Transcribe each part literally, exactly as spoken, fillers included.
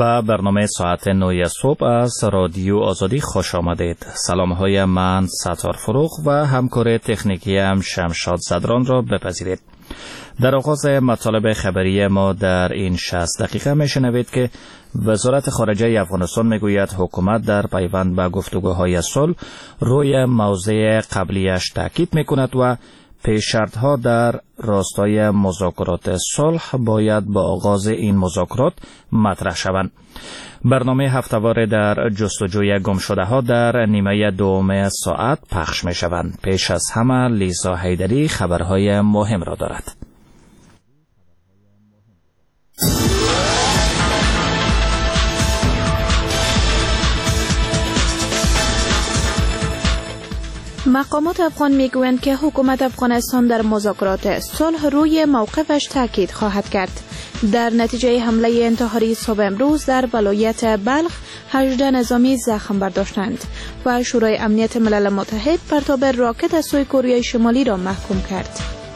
به برنامه ساعت نه صبح از رادیو آزادی خوش آمدید. سلام های من ستار فروغ و همکار تکنیکی هم شمشاد زدران را بپذیرید. در آغاز مطالب خبری ما در این شصت دقیقه میشنوید که وزارت خارجه افغانستان میگوید حکومت در پیوند به گفتگوهای صلح روی موضع قبلیش تاکید میکند و پیش‌شرط‌ها در راستای مذاکرات صلح باید با آغاز این مذاکرات مطرح شوند. برنامه هفته‌واره در جستجوی گمشده‌ها در نیمه دوم ساعت پخش می‌شوند. پیش از همه لیزا حیدری خبرهای مهم را دارد. مقامات افغان میگویند که حکومت افغانستان در مذاکرات صلح روی موقفش تاکید خواهد کرد. در نتیجه حمله انتحاری صبح امروز در ولایت بلخ هجده نظامی زخم برداشتند و شورای امنیت ملل متحد پرتاب راکت از سوی کره شمالی را محکوم کرد.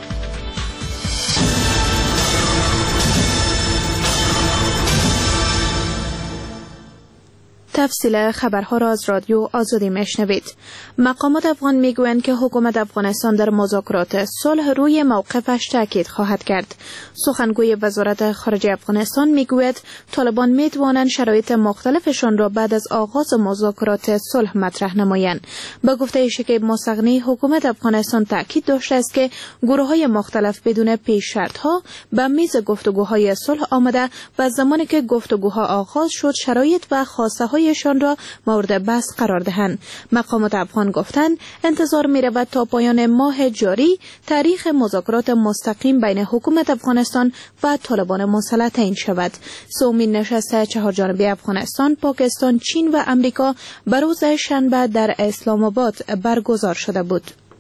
تفصیل خبرها را از رادیو آزادی میشنوید. مقامات افغان میگویند که حکومت افغانستان در مذاکرات صلح روی موقفش تاکید خواهد کرد. سخنگوی وزارت خارجه افغانستان میگوید طالبان میتوانند شرایط مختلفشان را بعد از آغاز مذاکرات صلح مطرح نمایند. با گفته شکیب مستغنی، حکومت افغانستان تاکید داشته است که گروه‌های مختلف بدون پیش شرط‌ها به میز گفتگوهای صلح آمده و زمانی که گفتگوها آغاز شد شرایط و خواسته‌های شان را مورد بحث قرار دهند. مقامات افغان گفتند انتظار می رود تا پایان ماه جاری تاریخ مذاکرات مستقیم بین حکومت افغانستان و طالبان مسلح تعیین شود. سومین نشست چهارجانبه افغانستان، پاکستان، چین و امریکا بر روز شنبه در اسلام آباد برگزار شده بود.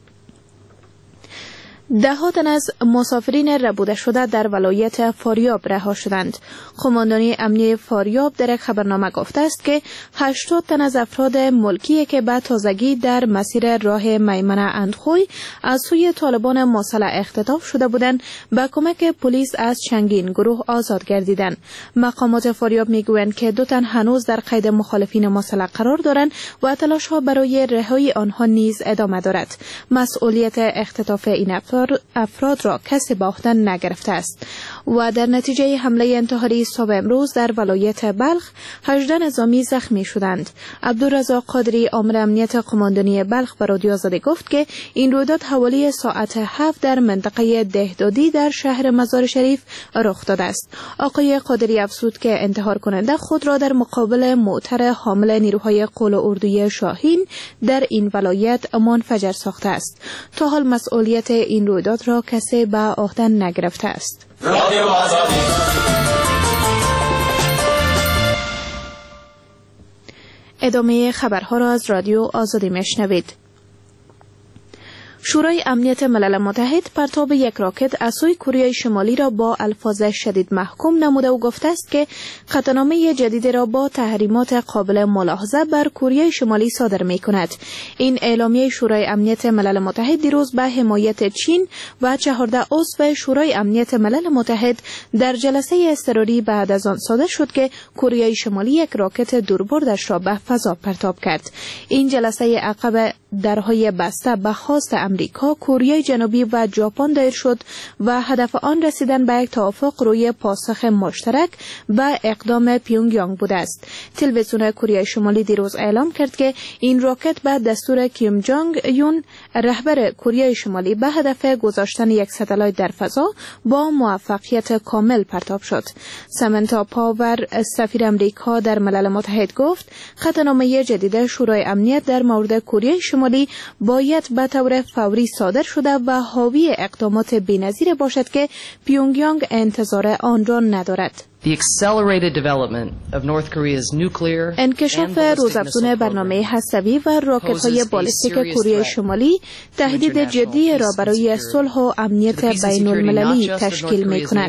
ده ها تن از مسافرین ربوده شده در ولایت فاریاب رها شدند. قماندانی امنیتی فاریاب در یک خبرنامه گفته است که هشتاد تن از افراد ملکی که به تازگی در مسیر راه میمنه اندخوی از سوی طالبان مسلح اختطاف شده بودند به کمک پلیس از چندین گروه آزاد گردیدند. مقامات فاریاب میگویند که دو تن هنوز در قید مخالفین مسلح قرار دارند و تلاش‌ها برای رهایی آنها نیز ادامه دارد. مسئولیت اختطاف این افراد افراد را کسی به عهده نگرفته است. و در نتیجه حمله انتحاری صبح امروز در ولایت بلخ هجده نظامی زخمی شدند. عبدالرزاق قادری آمر امنیت قماندانی بلخ به رادیو آزادی گفت که این رویداد حوالی ساعت هفت در منطقه دهدادی در شهر مزار شریف رخ داده است. آقای قادری افزود که انتحار کننده خود را در مقابل موتر حامل نیروهای قول اردوی شاهین در این ولایت منفجر ساخته است. تا حال مسئولیت این رویداد را کسی به عهده نگرفته است. رادیو آزادی. ادامه خبرها را از رادیو آزادی میشنوید. شورای امنیت ملل متحد پرتاب یک راکت از سوی کره شمالی را با الفاظ شدید محکوم نموده و گفته است که قطعنامه جدید را با تحریمات قابل ملاحظه بر کره شمالی صادر می کند. این اعلامیه شورای امنیت ملل متحد دیروز به حمایت چین و چهارده عضو شورای امنیت ملل متحد در جلسه اضطراری بعد از آن صادر شد که کره شمالی یک راکت دوربردش را به فضا پرتاب کرد. این جلسه عقب درهای بسته به خواست امریکا، کره جنوبی و ژاپن دایر شد و هدف آن رسیدن به یک توافق روی پاسخ مشترک به اقدام پیونگ یانگ بوده است. تلویزیون کره شمالی دیروز اعلام کرد که این راکت به دستور کیم جانگ یون رهبر کره شمالی به هدف گذاشتن یک ستلایت در فضا با موفقیت کامل پرتاب شد. سمنتا پاور، سفیر امریکا در ملل متحد گفت قطعنامه جدید شورای امنیت در مورد کره شمالی باید به طور فوری صادر شده و حاوی اقدامات بی‌نظیر باشد که پیونگ یانگ انتظار آن را ندارد. انکشاف روزافزون برنامه هسته‌ای و راکت‌های بالستیک کره شمالی تهدید جدی را برای صلح و امنیت بین‌المللی تشکیل می‌کند.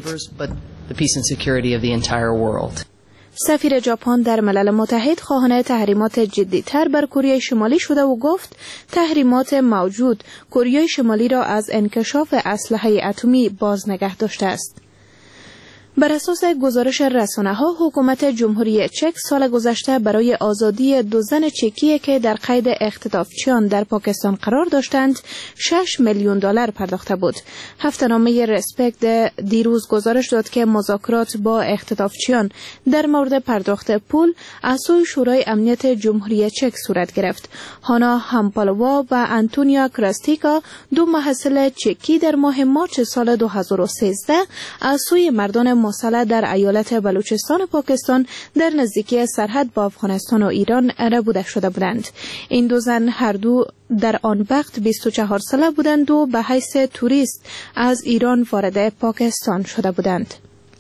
سفیر ژاپن در ملل متحد خواهان تحریمات جدی‌تر بر کره شمالی شده و گفت تحریمات موجود کره شمالی را از انکشاف اسلحه اتمی باز نگه داشته است. بر اساس گزارش رسانه‌ها، حکومت جمهوری چک سال گذشته برای آزادی دو زن چکی که در قید اختطافچیان در پاکستان قرار داشتند شش میلیون دلار پرداخته بود. هفته‌نامه رسپکت دیروز گزارش داد که مذاکرات با اختطافچیان در مورد پرداخت پول از سوی شورای امنیت جمهوری چک صورت گرفت. هانا همپالوا و انتونیا کراستیکا، دو محصل چکی، در ماه مارچ سال دو هزار و سیزده از سوی مردان مسلح در ایالت بلوچستان پاکستان در نزدیکی سرحد با افغانستان و ایران ربوده شده بودند. این دو زن هر دو در آن وقت بیست و چهار ساله بودند و به حیث توریست از ایران وارد پاکستان شده بودند.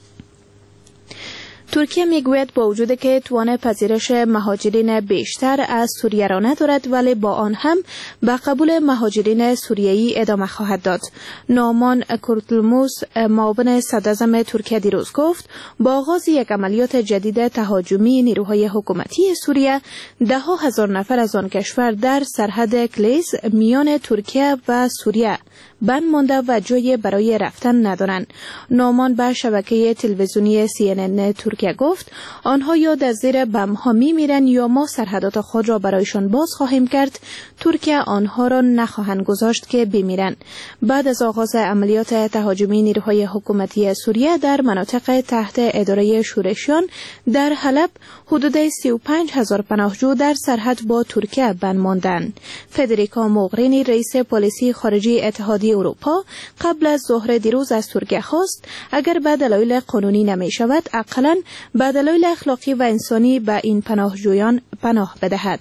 ترکیه میگوید با وجود که توان پذیرش مهاجرین بیشتر از سوریه را ندارد، ولی با آن هم به قبول مهاجرین سوریه‌ای ادامه خواهد داد. نامان کورتلموس، معاون صدراعظم ترکیه، دیروز گفت با آغاز یک عملیات جدید تهاجمی نیروهای حکومتی سوریه، ده ها هزار نفر از آن کشور در سرحد کلیز میان ترکیه و سوریه بند مانده و جای برای رفتن ندارند. نامان به شبکه تلویزیونی سی ان ان ترکیه گفت آنها یا در زیر بم ها می میرن یا ما سرحدات خود را برایشان باز خواهیم کرد. ترکیه آنها را نخواهند گذاشت که بمیرن. بعد از آغاز عملیات تهاجمی نیروهای حکومتی سوریه در مناطق تحت اداره شورشیان در حلب، حدود سی و پنج هزار پناهجو در سرحد با ترکیه بند ماندند. فدریکا موغرینی، رئیس پلیسی خارجی اتحادیه اروپا، قبل از ظهر دیروز از ترکیه خواست اگر به دلایل قانونی نمی شود، اقلاً به دلایل اخلاقی و انسانی به این پناهجویان پناه بدهد.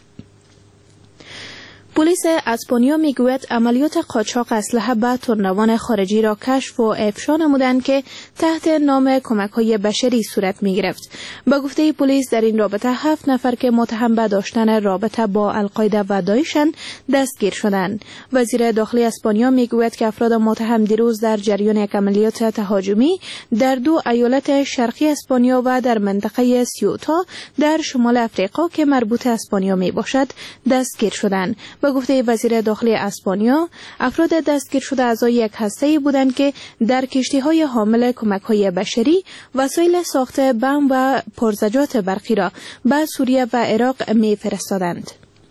پلیس اسپانیا میگوید عملیات قاچاق اسلحه به تورنوان خارجی را کشف و افشا نمودند که تحت نام کمک‌های بشری صورت می‌گرفت. به گفته پلیس در این رابطه هفت نفر که متهم به داشتن رابطه با القاعده و داعشند دستگیر شدند. وزیر داخلی اسپانیا میگوید که افراد متهم دیروز در جریان یک عملیات تهاجمی در دو ایالت شرقی اسپانیا و در منطقه سیوتا در شمال افریقا که مربوط اسپانیا میباشد دستگیر شدند. به گفته وزیر داخلی اسپانیا، افراد دستگیر شده اعضای یک هسته بودند که در کشتی‌های حامل کمک‌های بشری وسایل ساخت بم و پرزجات برقی را به سوریه و عراق می‌فرستادند.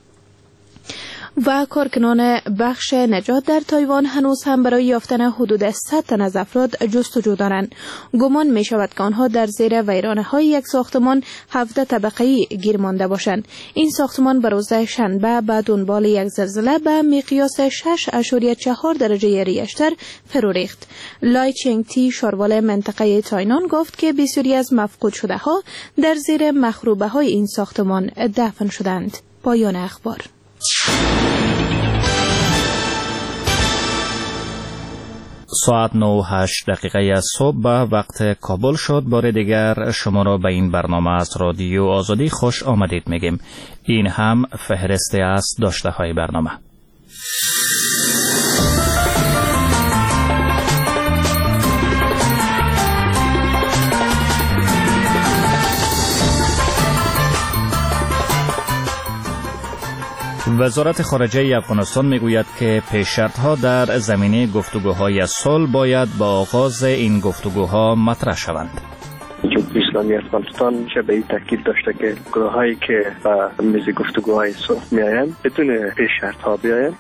و کارکنان بخش نجات در تایوان هنوز هم برای یافتن حدود صد تن از افراد جستجو دارند. گمان می شود که آنها در زیر ویرانه‌های یک ساختمان هفده طبقه‌ای گیر مانده باشند. این ساختمان به روز شنبه به دنبال یک زلزله به مقیاس شش اشاریه چهار درجه ریشتر فرو ریخت. لای چنگ تی، شاروال منطقه تایوان، گفت که بسیاری از مفقود شده ها در زیر مخروبه های این ساختمان دفن شدند. پایان اخبار. ساعت نه و هشت دقیقه از صبح به وقت کابل شد. بار دیگر شما را به این برنامه از رادیو آزادی خوش آمدید میگیم. این هم فهرستی از داشته های برنامه. وزارت خارجه افغانستان میگوید که پیش‌شرط‌ها در زمینه گفتگوهای صلح باید با آغاز این گفتگوها مطرح شوند. جمهوری اسلامی افغانستان شبیه تاکید داشته که گروهایی که به میز گفتگوهای صلح میآیند بدون پیش‌شرط‌ها بیایند.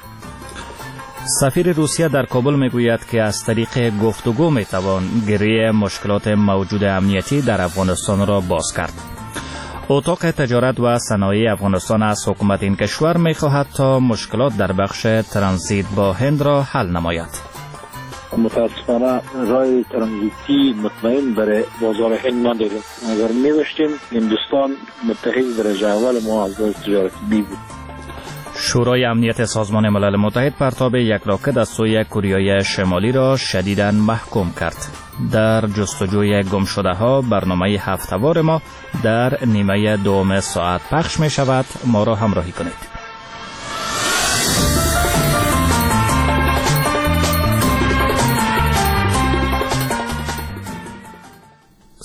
سفیر روسیه در کابل میگوید که از طریق گفتگو میتوان گره مشکلات موجود امنیتی در افغانستان را باز کرد. اتاق تجارت و صنایع افغانستان از حکومت این کشور می‌خواهد تا مشکلات در بخش ترانزیت با هند را حل نماید. متاسفانه راه ترانزیتی مطمئن برای بازار هند نداریم. اگر می‌داشتیم هندوستان متحد درجه اول ما از تجارتی بود. شورای امنیت سازمان ملل متحد پرتاب یک راکت از سوی کره شمالی را شدیداً محکوم کرد. در جستجوی گم شده ها برنامه هفته‌وار ما در نیمه دوم ساعت پخش می شود. ما را همراهی کنید.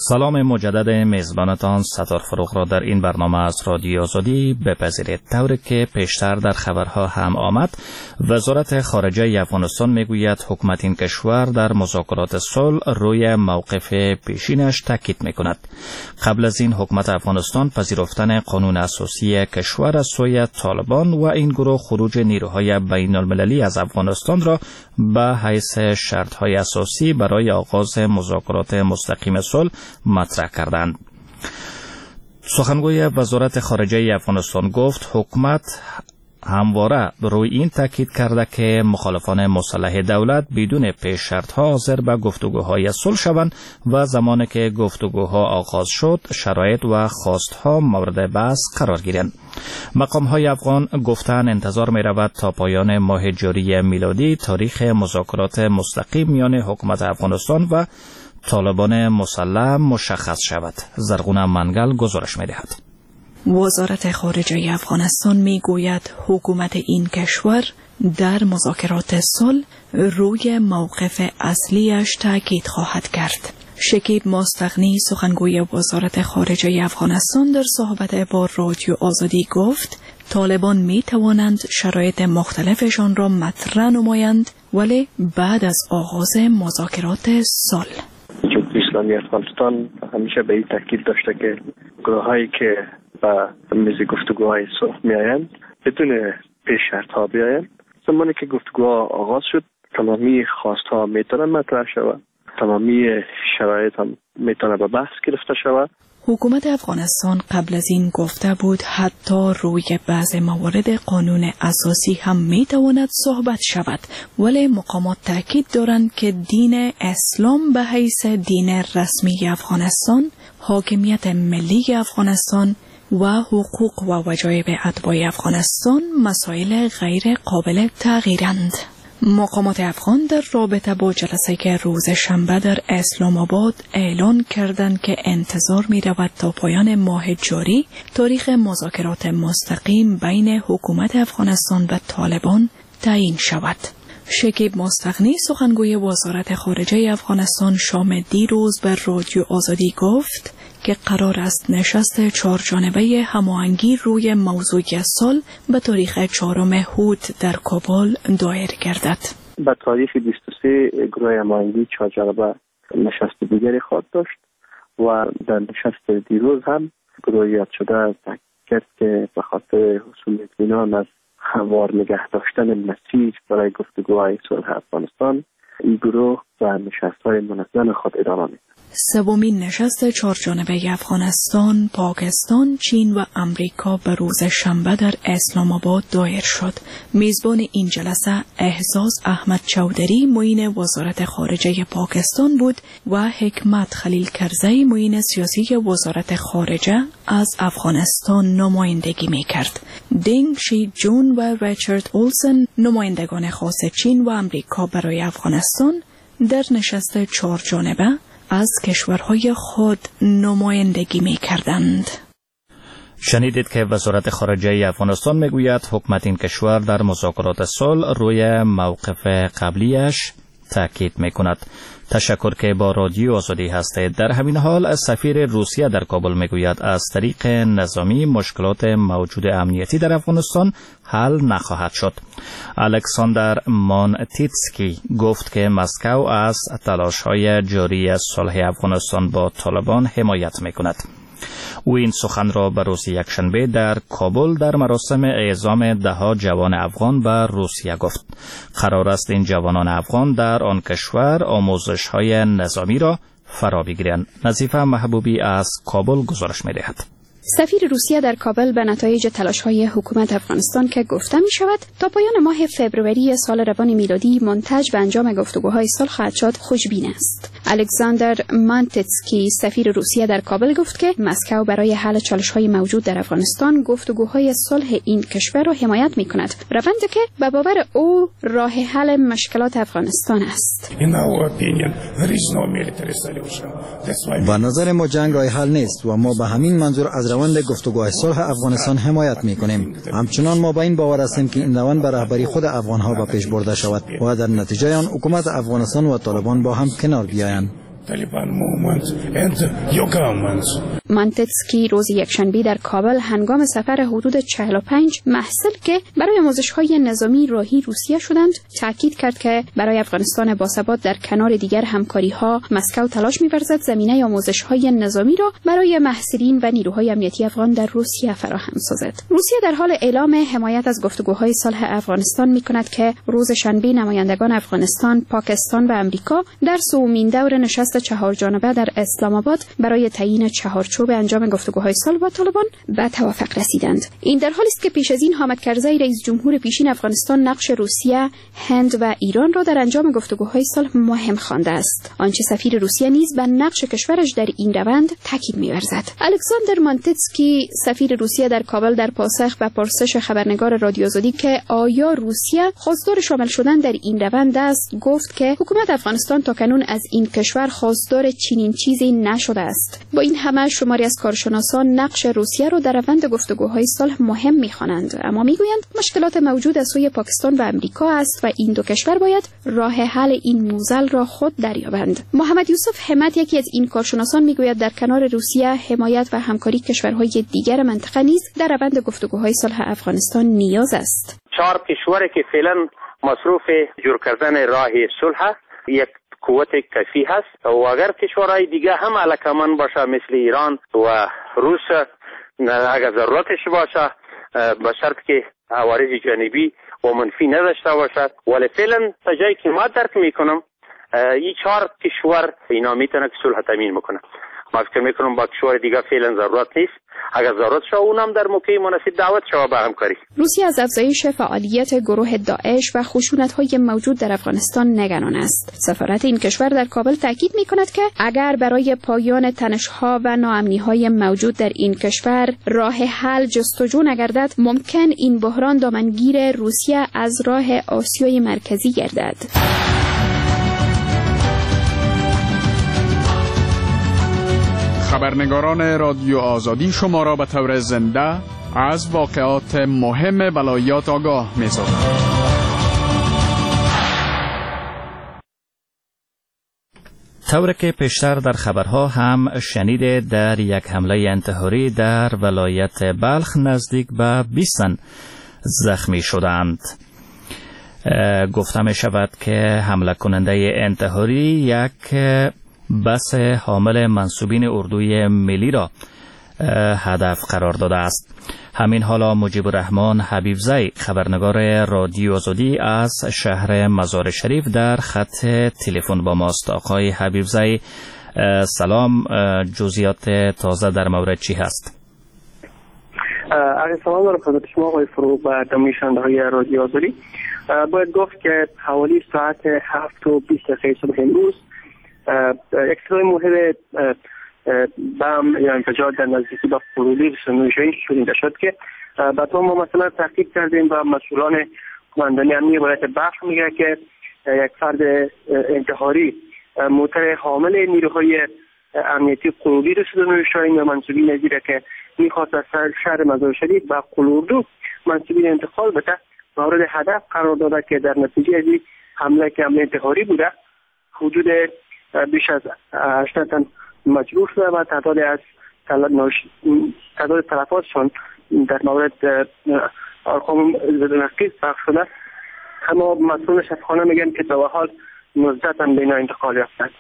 سلام مجدد میزبانتان ستار فروغ را در این برنامه از رادیو آزادی بپذیرید. طوری که پیشتر در خبرها هم آمد، وزارت خارجه افغانستان میگوید حکومت این کشور در مذاکرات صلح روی موقف پیشینش تاکید میکند. قبل از این حکومت افغانستان پذیرفتن قانون اساسی کشور از سوی طالبان و این گروه خروج نیروهای بین المللی از افغانستان را به حیث شرطهای اساسی برای آغاز مذاکرات مستقیم صلح مطرح کردند. سخنگوی وزارت خارجه افغانستان گفت حکومت همواره روی این تاکید کرده که مخالفان مسلح دولت بدون پیش شرط‌ها حاضر به گفتگوهای صلح شوند و زمانی که گفتگوها آغاز شد شرایط و خواستها مورد بحث قرار گیرند. مقام‌های افغان گفتند انتظار می‌رود تا پایان ماه جاری میلادی تاریخ مذاکرات مستقیم میان حکومت افغانستان و طالبان مسلح مشخص شود. زرغونه منگل گزارش می‌دهد. وزارت خارجه افغانستان میگوید حکومت این کشور در مذاکرات صلح روی موقف اصلیش تاکید خواهد کرد. شکیب مستغنی سخنگوی وزارت خارجه افغانستان در صحبت با رادیو آزادی گفت طالبان می توانند شرایط مختلفشان را مطرح نمایند ولی بعد از آغاز مذاکرات صلح. اسلامی افغانستان همیشه به این تاکید داشته که گروهایی که به میز گفتگوهای صلح میآیند بدون پیش شرط ها بیایند. زمانی که گفتگوها آغاز شد تمامی خواست ها میتونه مطرح شود، تمامی شرایط هم میتونه به بحث گرفته شود. حکومت افغانستان قبل از این گفته بود حتی روی بعض موارد قانون اساسی هم میتواند صحبت شود، ولی مقامات تاکید دارند که دین اسلام به حیث دین رسمی افغانستان، حاکمیت ملی افغانستان و حقوق و وجایب اتباع افغانستان مسائل غیر قابل تغییرند. مقامات افغان در رابطه با جلسه که روز شنبه در اسلام آباد اعلان کردند که انتظار می رود تا پایان ماه جاری تاریخ مذاکرات مستقیم بین حکومت افغانستان و طالبان تعیین شود. شکیب مستغنی سخنگوی وزارت خارجه افغانستان شام دیروز بر رادیو آزادی گفت که قرار است نشست چهار جانبه هماهنگی روی موضوع صلح به تاریخ چهارم هوت در کابل دایر گردد. به تاریخ بیست و سه گروه هماهنگی چهار جانبه نشست دیگری خواهد داشت و در نشست دیروز هم گروه یاد شده تاکید کرد که به خاطر حصول اطمینان از هموار نگه داشتن مسیر برای گفتگوهای صلح افغانستان این گروه و نشست‌های منظم خود ادامه می‌دهد. سومین نشست چهار جانبه افغانستان، پاکستان، چین و امریکا به روز شنبه در اسلام آباد دایر شد. میزبان این جلسه احساس احمد چودری معین وزارت خارجه پاکستان بود و حکمت خلیل کرزی معین سیاسی وزارت خارجه از افغانستان نمایندگی می‌کرد. دینگ شی جون و ریچارد اولسن نمایندگان خاص چین و امریکا برای افغانستان در نشست چهار جانبه از کشورهای خود نمایندگی می کردند. شنیدید که وزارت خارجه افغانستان میگوید حکومت این کشور در مذاکرات صلح روی موقف قبلیش تاکید میکند. تشکر که با رادیو آزادی هستید. در همین حال سفیر روسیه در کابل میگوید از طریق نظامی مشکلات موجود امنیتی در افغانستان حل نخواهد شد. الکساندر مانتیتسکی گفت که مسکو از تلاش‌های جاری صلح افغانستان با طالبان حمایت میکند. او این سخن را به روز یکشنبه در کابل در مراسم اعزام دهها جوان افغان به روسیه گفت. قرار است این جوانان افغان در آن کشور آموزش‌های نظامی را فرا بگیرند. نظیفه محبوبی از کابل گزارش می‌دهد. سفیر روسیه در کابل به نتایج تلاش‌های حکومت افغانستان که گفته می شود تا پایان ماه فوریه سال روان میلادی منتج به انجام گفتگوهای صلح خواهد شد خوشبین است. الکساندر مانتیتسکی سفیر روسیه در کابل گفت که مسکو برای حل چالش‌های موجود در افغانستان گفتگوهای صلح این کشور را حمایت می‌کند، روندی که به باور او راه حل مشکلات افغانستان است. با نظر ما جنگ راه حل نیست و ما به همین منظور از روند گفتگوهای صلح افغانستان حمایت می‌کنیم. همچنان ما به این باور هستیم که این روند به رهبری خود افغان‌ها به پیش برده شود و در نتیجه آن حکومت افغانستان و طالبان با هم کنار بیایند. مانتسکی روز یکشنبه در کابل هنگام سفر حدود چهل و پنج محصل که برای آموزش‌های نظامی راهی روسیه شدند تاکید کرد که برای افغانستان باثبات در کنار دیگر همکاری‌ها مسکو تلاش می‌ورزد زمینه آموزش‌های نظامی را برای محصلین و نیروهای امنیتی افغان در روسیه فراهم سازد. روسیه در حال اعلام حمایت از گفتگوهای صلح افغانستان می‌کند که روز شنبه نمایندگان افغانستان، پاکستان و امریکا در سومین دور نشست چهارجانبه در اسلام آباد برای تعیین چهارچوب انجام گفتگوهای صلح با طالبان به توافق رسیدند. این در حالی است که پیش از این حامد کرزی رئیس جمهور پیشین افغانستان نقش روسیه، هند و ایران را در انجام گفتگوهای صلح مهم خوانده است. آنچه سفیر روسیه نیز به نقش کشورش در این روند تاکید می‌ورزد. الکساندر مانتسکی سفیر روسیه در کابل در پاسخ به پرسش خبرنگار رادیو آزادی که آیا روسیه خواستار شامل شدن در این روند است گفت که حکومت افغانستان تاکنون از این کشور خواستار چنین چیزی نشده است. با این همه شماری از کارشناسان نقش روسیه را در روند گفتگوهای صلح مهم می‌خوانند، اما می‌گویند مشکلات موجود از سوی پاکستان و امریکا است و این دو کشور باید راه حل این موزل را خود دریابند. محمد یوسف همت یکی از این کارشناسان می‌گوید در کنار روسیه حمایت و همکاری کشورهای دیگر منطقه نیز در روند گفتگوهای صلح افغانستان نیاز است. چهار کشوری که فعلا مصروف جور کردن راه صلح یک قوت کافی هست و اگر کشورهای دیگه هم علاقمند باشه مثل ایران و روس اگر ضرورتش باشه به شرط که عوارض جانبی و منفی نداشته باشد، ولی فعلا تا جایی که ما درک میکنم این چهار کشور اینا میتونه که صلح تامین میکنه. ما فکر میکنم با کشور دیگه فعلا ضرورت نیست، اگر ضرورت شد اونم در موقع مناسب دعوت شود به همکاری. روسیه از افزایش فعالیت گروه داعش و خشونت‌های موجود در افغانستان نگران است. سفارت این کشور در کابل تاکید می‌کند که اگر برای پایان تنش‌ها و ناامنی‌های موجود در این کشور راه حل جستجو نگردد، ممکن این بحران دامنگیر روسیه از راه آسیای مرکزی گردد. خبرنگاران رادیو آزادی شما را به طور زنده از واقعات مهم ولایات آگاه می‌سازند. طور که پیشتر در خبرها هم شنیده در یک حمله انتحاری در ولایت بلخ نزدیک به بیست تن زخمی شدند. گفته می شود که حمله کننده انتحاری یک بس حامل منصوبین اردوی ملی را هدف قرار داده است. همین حالا مجیب الرحمن حبیبزی خبرنگار رادیو آزادی از شهر مزار شریف در خط تلفن با ماست. آقای حبیبزی سلام، جزئیات تازه در مورد چی هست؟ عرض سلام دارم خدمت شما آقای فروغ و تمامی شنونده‌های رادیو آزادی. باید گفت که حوالی ساعت هفت و بیست دقیقه صبح امروز یک صدای مهم بم یا انفجار در نزدیکی به قرولی سنوشایی شنیده شد که بعد ما مثلا تحقیق کردیم و مسئولان قماندانی امنیتی ولایت بلخ میگه که یک فرد انتحاری موتر حامل نیروهای امنیتی قرولی سنوشایی یا منصوبین زیره که میخواست از شهر مزار شریف به قلوردو منصوبین انتقال بده مورد هدف قرار داده که در نتیجه از این حمله که حمله انتحاری بوده حدود بیش از هشتاد تن مجروح شده و تعداد از تعداد تلفاتشان در مورد ارقام نقیض پخش شده، اما مسئول شفاخانه میگن که تا حال نوزده تن به اینا انتقال یافتند.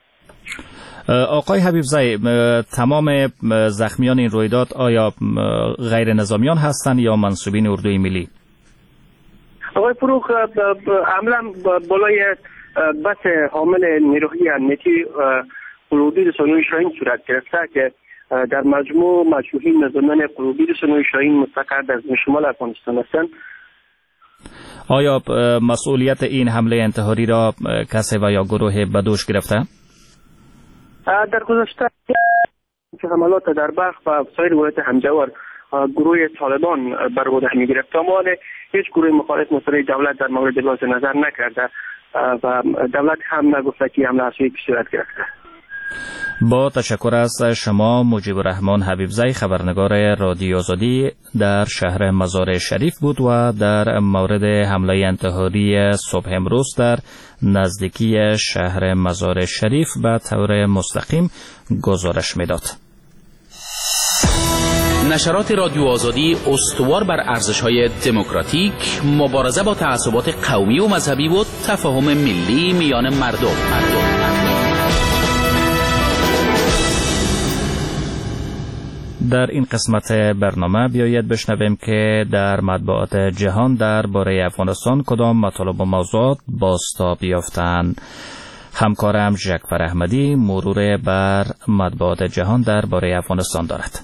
آقای حبیبزی، تمام زخمیان این رویداد آیا غیر نظامیان هستند یا منصوبین اردوی ملی؟ آقای فروخ عملا بالای بس حامل نیروهای امنیتی قلوبی رسانوی شاهین صورت گرفته که در مجموع مجموعی نظامیان قلوبی رسانوی شاهین مستقر در شمال افغانستان هستند. آیا مسئولیت این حمله انتحاری را کسی و یا گروه به دوش گرفته؟ در گذشته حملات در بلخ و سایر ولایت همجوار گروه طالبان بر عهده می گرفت، اما هیچ گروه مخالف مسئله دولت در مورد ابراز نظر نکرده و دولت هم نگفته که حمله اصلی صورت گرفته. با تشکر از شما مجیب الرحمن حبیبزی، خبرنگار رادیو آزادی در شهر مزار شریف بود و در مورد حمله انتحاری صبح امروز در نزدیکی شهر مزار شریف به طور مستقیم گزارش میداد. نشرات رادیو آزادی استوار بر ارزش‌های دموکراتیک، مبارزه با تعصبات قومی و مذهبی و تفاهم ملی میان مردم. مردم. در این قسمت برنامه بیایید بشنویم که در مطبوعات جهان درباره افغانستان کدام مطالب و موضوعات بازتاب یافتند. همکارم ژکفر احمدی مرور بر مطبوعات جهان درباره افغانستان دارد.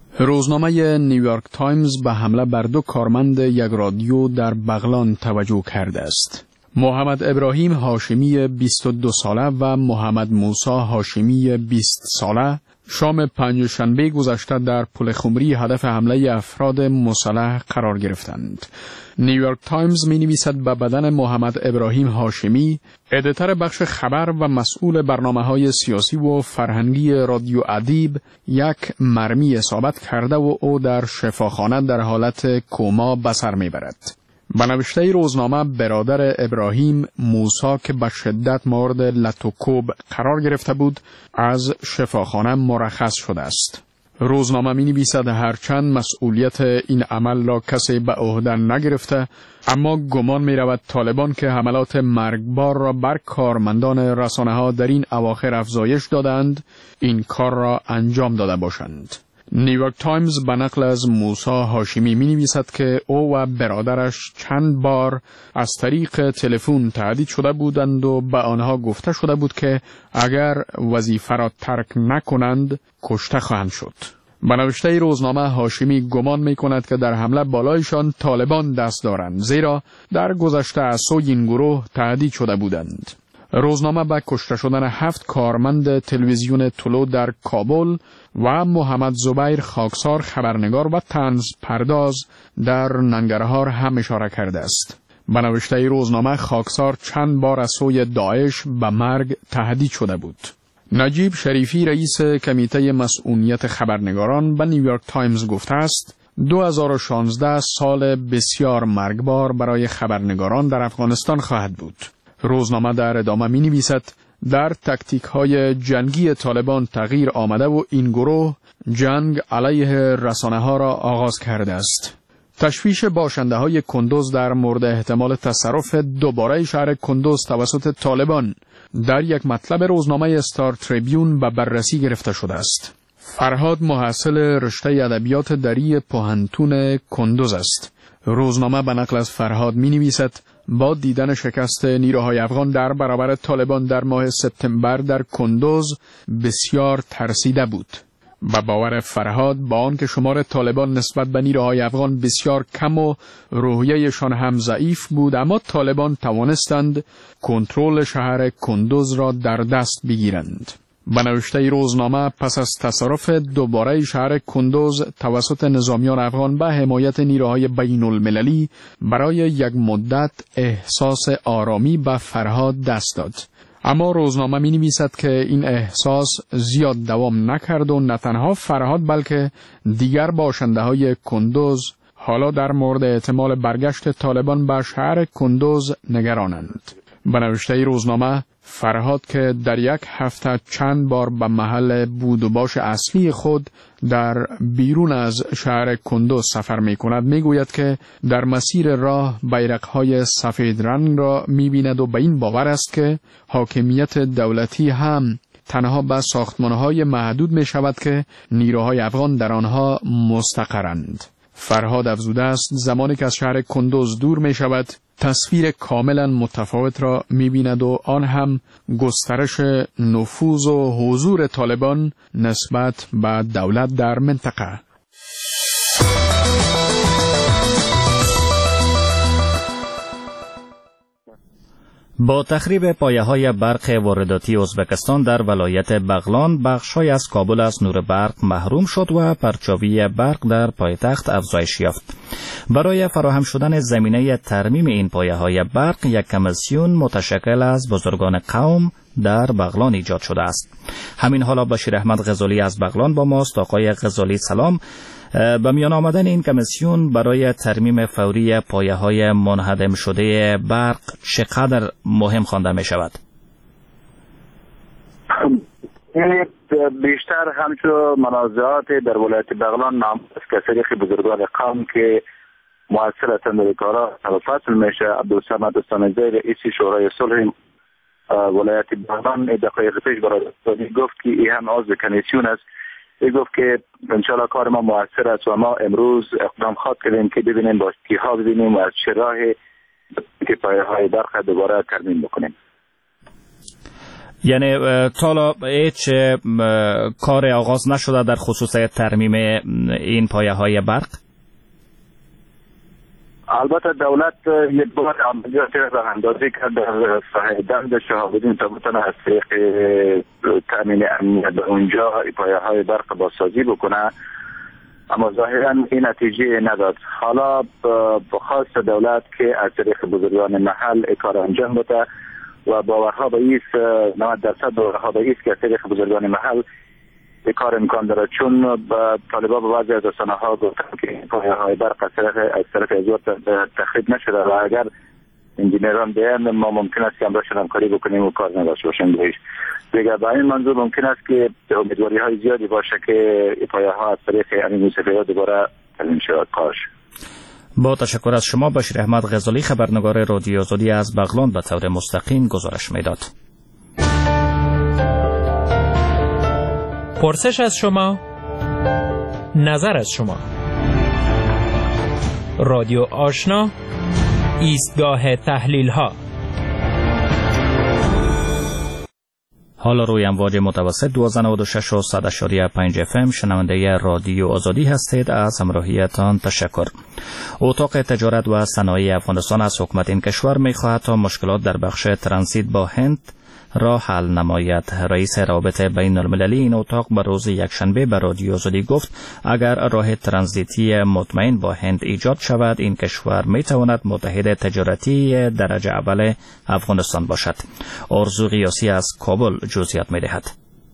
روزنامه نیویورک تایمز به حمله بر دو کارمند یک رادیو در بغلان توجه کرده است. محمد ابراهیم هاشمی بیست و دو ساله و محمد موسی هاشمی بیست ساله شام پنجشنبه گذشته در پل خمری هدف حمله افراد مسلح قرار گرفتند. نیویورک تایمز می نویسد به بدن محمد ابراهیم هاشمی، ادیتور بخش خبر و مسئول برنامه‌های سیاسی و فرهنگی رادیو ادیب، یک مرمی اصابت کرده و او در شفاخانه در حالت کوما به سر میبرد. به نوشته روزنامه برادر ابراهیم موسی که به شدت مورد لتوکوب قرار گرفته بود از شفاخانه مرخص شده است. روزنامه می نویسد هرچند مسئولیت این عمل را کسی به عهده نگرفته، اما گمان می رود طالبان که حملات مرگبار را بر کارمندان رسانه ها در این اواخر افزایش دادند این کار را انجام داده باشند. نیویورک تایمز به نقل از موسی هاشمی می نویسد که او و برادرش چند بار از طریق تلفن تهدید شده بودند و به آنها گفته شده بود که اگر وظیفه را ترک نکنند کشته خواهند شد. به نوشته روزنامه هاشمی گمان می کند که در حمله بالایشان طالبان دست دارند، زیرا در گذشته از سوی این گروه تهدید شده بودند. روزنامه به کشته شدن هفت کارمند تلویزیون طلوع در کابل و محمد زبیر خاکسار خبرنگار و طنز پرداز در ننگرهار هم اشاره کرده است. به نوشته روزنامه خاکسار چند بار از سوی داعش به مرگ تهدید شده بود. نجیب شریفی رئیس کمیته مسئولیت خبرنگاران به نیویورک تایمز گفته است دو هزار و شانزده سال بسیار مرگبار برای خبرنگاران در افغانستان خواهد بود. روزنامه در ادامه می نویسد در تکتیک های جنگی طالبان تغییر آمده و این گروه جنگ علیه رسانه ها را آغاز کرده است. تشویش باشنده های کندوز در مورد احتمال تصرف دوباره شهر کندوز توسط طالبان در یک مطلب روزنامه استار تریبیون به بررسی گرفته شده است. فرهاد محصل رشته ادبیات دری پوهنتون کندوز است. روزنامه به نقل از فرهاد می نویسد با دیدن شکست نیروهای افغان در برابر طالبان در ماه سپتامبر در کندوز بسیار ترسیده بود. و باور فرهاد با آنکه شمار طالبان نسبت به نیروهای افغان بسیار کم و روحیه‌شان هم ضعیف بود، اما طالبان توانستند کنترل شهر کندوز را در دست بگیرند. به نوشته روزنامه پس از تصرف دوباره شهر کندوز توسط نظامیان افغان به حمایت نیروهای بین المللی برای یک مدت احساس آرامی به فرهاد دست داد. اما روزنامه می نویسد که این احساس زیاد دوام نکرد و نه تنها فرهاد بلکه دیگر باشنده های کندوز حالا در مورد احتمال برگشت طالبان به شهر کندوز نگرانند. به نوشته روزنامه فرهاد که در یک هفته چند بار به محل بود و باش اصلی خود در بیرون از شهر کندوز سفر می کند می گوید که در مسیر راه بیرقهای سفید رنگ را می بیند و به این باور است که حاکمیت دولتی هم تنها به ساختمانهای محدود می شود که نیروهای افغان در آنها مستقرند. فرهاد افزوده است زمانی که از شهر کندوز دور می شود تصویر کاملا متفاوت را می بیند و آن هم گسترش نفوذ و حضور طالبان نسبت به دولت در منطقه. با تخریب پایه‌های برق وارداتی ازبکستان در ولایت بغلان، بخش‌های از کابل از نور برق محروم شد و پرچاوی برق در پایتخت افزایش یافت. برای فراهم شدن زمینه ترمیم این پایه‌های برق یک کمیسیون متشکل از بزرگان قوم در بغلان ایجاد شده است. همین حالا بشیر احمد غزالی از بغلان با ماست. آقای غزالی سلام. به میان آمدن این کمیسیون برای ترمیم فوری پایه‌های منهدم شده برق چقدر مهم خوانده می شود؟ بیشتر همچون منازعات در ولایت بغلان نام است که طریق بزرگان قوم که مؤثرتا در کارا فصل میشه. عبدالصمد استانزی رئیس شورای صلح ولایت بغلان دقایق پیش برای گفت که این هم عضو کمیسیون است. ای گفت که انشاءالله کار ما مؤثر است و ما امروز اقدام خواهد کردیم که ببینیم با کیها ببینیم و از چه راهی که پایه‌های برق دوباره ترمیم بکنیم. یعنی تا هیچ کار آغاز نشده در خصوص ترمیم این پایه‌های برق؟ البته دولت یک بار عملیات راه اندازی کرد در ساحه دند شهاب‌الدین تا بتونه از طریق تامین امنیت به اونجا پایه‌های برق بازسازی بکنه، اما ظاهرا این نتیجه نداد. حالا بخواست دولت که از طریق بزرگان محل کار انجام بده و باورها به ایست نود درصد باورها به ایست که از طریق بزرگان محل کار امکان داره، چون با طالبا به بعضی از رسانه ها گفتن که پایه‌های برق از طرف از طرف ازور تخریب نشده و اگر انجینران بیان ما ممکن است که همراهشان همکاری بکنیم و کار نداشته باشیم. دیگر با این منظور ممکن است که امیدواری های زیادی باشه که پایه‌ها از طریق امین موسفی دوباره ترمیم شود. کاش. با تشکر از شما بشیر احمد غزالی، خبرنگار رادیو آزادی از بغلان، به طور مستقیم گزارش میداد. پرسش از شما، نظر از شما. رادیو آشنا، ایستگاه تحلیل ها. حالا روی امواج متوسط دویست و نود و شش و صد و پنج اف ام شنونده رادیو آزادی هستید. از همراهیتان تشکر. اتاق تجارت و صنایع افغانستان از حکومت این کشور می‌خواهد تا مشکلات در بخش ترانزیت با هند را حل نماید. رئیس روابط بین المللی این اتاق به روز یکشنبه به رادیو آزادی گفت اگر راه ترانزیتی مطمئن با هند ایجاد شود، این کشور می تواند متحد تجارتی درجه اول افغانستان باشد. آرزو قیاسی از کابل جزئیات می دهد.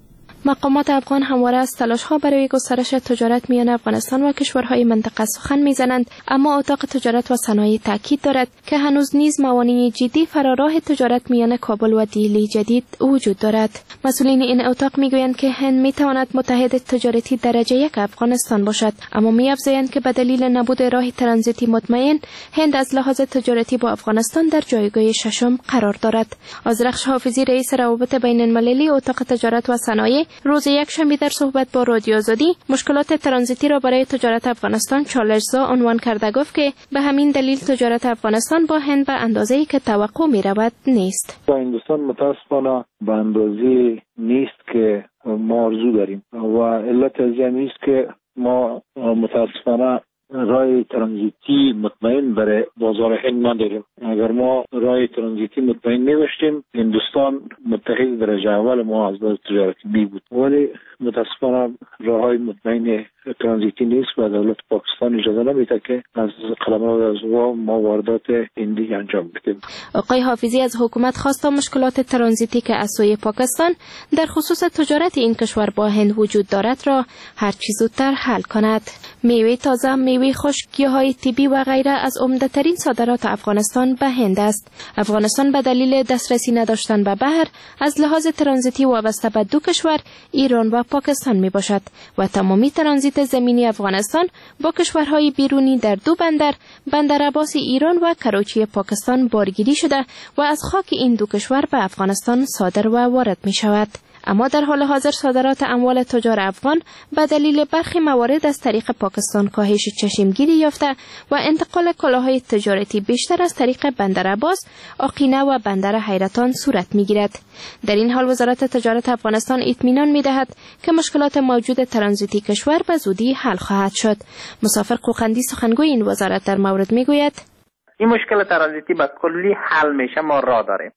مقامات افغان همواره از تلاش‌ها برای گسترش تجارت میان افغانستان و کشورهای منطقه سخن میزنند، اما اتاق تجارت و صنایع تاکید دارد که هنوز نیز موانع جدی فراراه تجارت میان کابل و دیلی جدید وجود دارد. مسئولین این اتاق میگویند که هند میتواند متحد تجارتی درجه یک افغانستان باشد، اما می‌افزایند که به دلیل نبود راه ترانزیتی مطمئن، هند از لحاظ تجارتی با افغانستان در جایگاه ششم قرار دارد. آذرخش حافظی رئیس روابط بین المللی اتاق تجارت و صنایع روز یکشنبه در صحبت با رادیو آزادی مشکلات ترانزیتی را برای تجارت افغانستان چالش‌زا عنوان کرده گفت که به همین دلیل تجارت افغانستان با هند به اندازه‌ای که توقع می‌رود نیست. با هندوستان متأسفانه به اندازه نیست که ما آرزو داریم و علت از این است که ما متأسفانه راه ترانزیتی مطمئن برای بازار هند نداریم. اگر ما راه ترانزیتی مطمئن نداشتیم، هندوستان متحد درجه اول ما از لحاظ تجارتی می بود، ولی متاسفانه راههای مطمئن ترانزیتی نیست و دولت پاکستان اجازه نمیده که از قلمرو از ما واردات هندی انجام بدیم. آقای حافظی از حکومت خواست تا مشکلات ترانزیتی که از سوی پاکستان در خصوص تجارت این کشور با هند وجود دارد را هر چه زودتر حل کند. میوه تازه، میوه خشک، گیاهای طبی و غیره از عمده‌ترین صادرات افغانستان به هند است. افغانستان به دلیل دسترسی نداشتن به بحر از لحاظ ترانزیتی وابسته به دو کشور، ایران و پاکستان می باشد و تمامی ترانزیت زمینی افغانستان با کشورهای بیرونی در دو بندر، بندر عباس ایران و کراچی پاکستان بارگیری شده و از خاک این دو کشور به افغانستان صادر و وارد می شود. اما در حال حاضر صادرات اموال تجار افغان به دلیل برخی موارد از طریق پاکستان کاهش چشمگیری یافته و انتقال کالاهای تجارتی بیشتر از طریق بندر عباس، آقینه و بندر حیرتان صورت می‌گیرد. در این حال وزارت تجارت افغانستان اطمینان می‌دهد که مشکلات موجود ترانزیتی کشور به زودی حل خواهد شد. مسافر قوقندی سخنگوی این وزارت در مورد می‌گوید: این مشکل ترانزیتی به کلی حل میشه، ما راه داریم.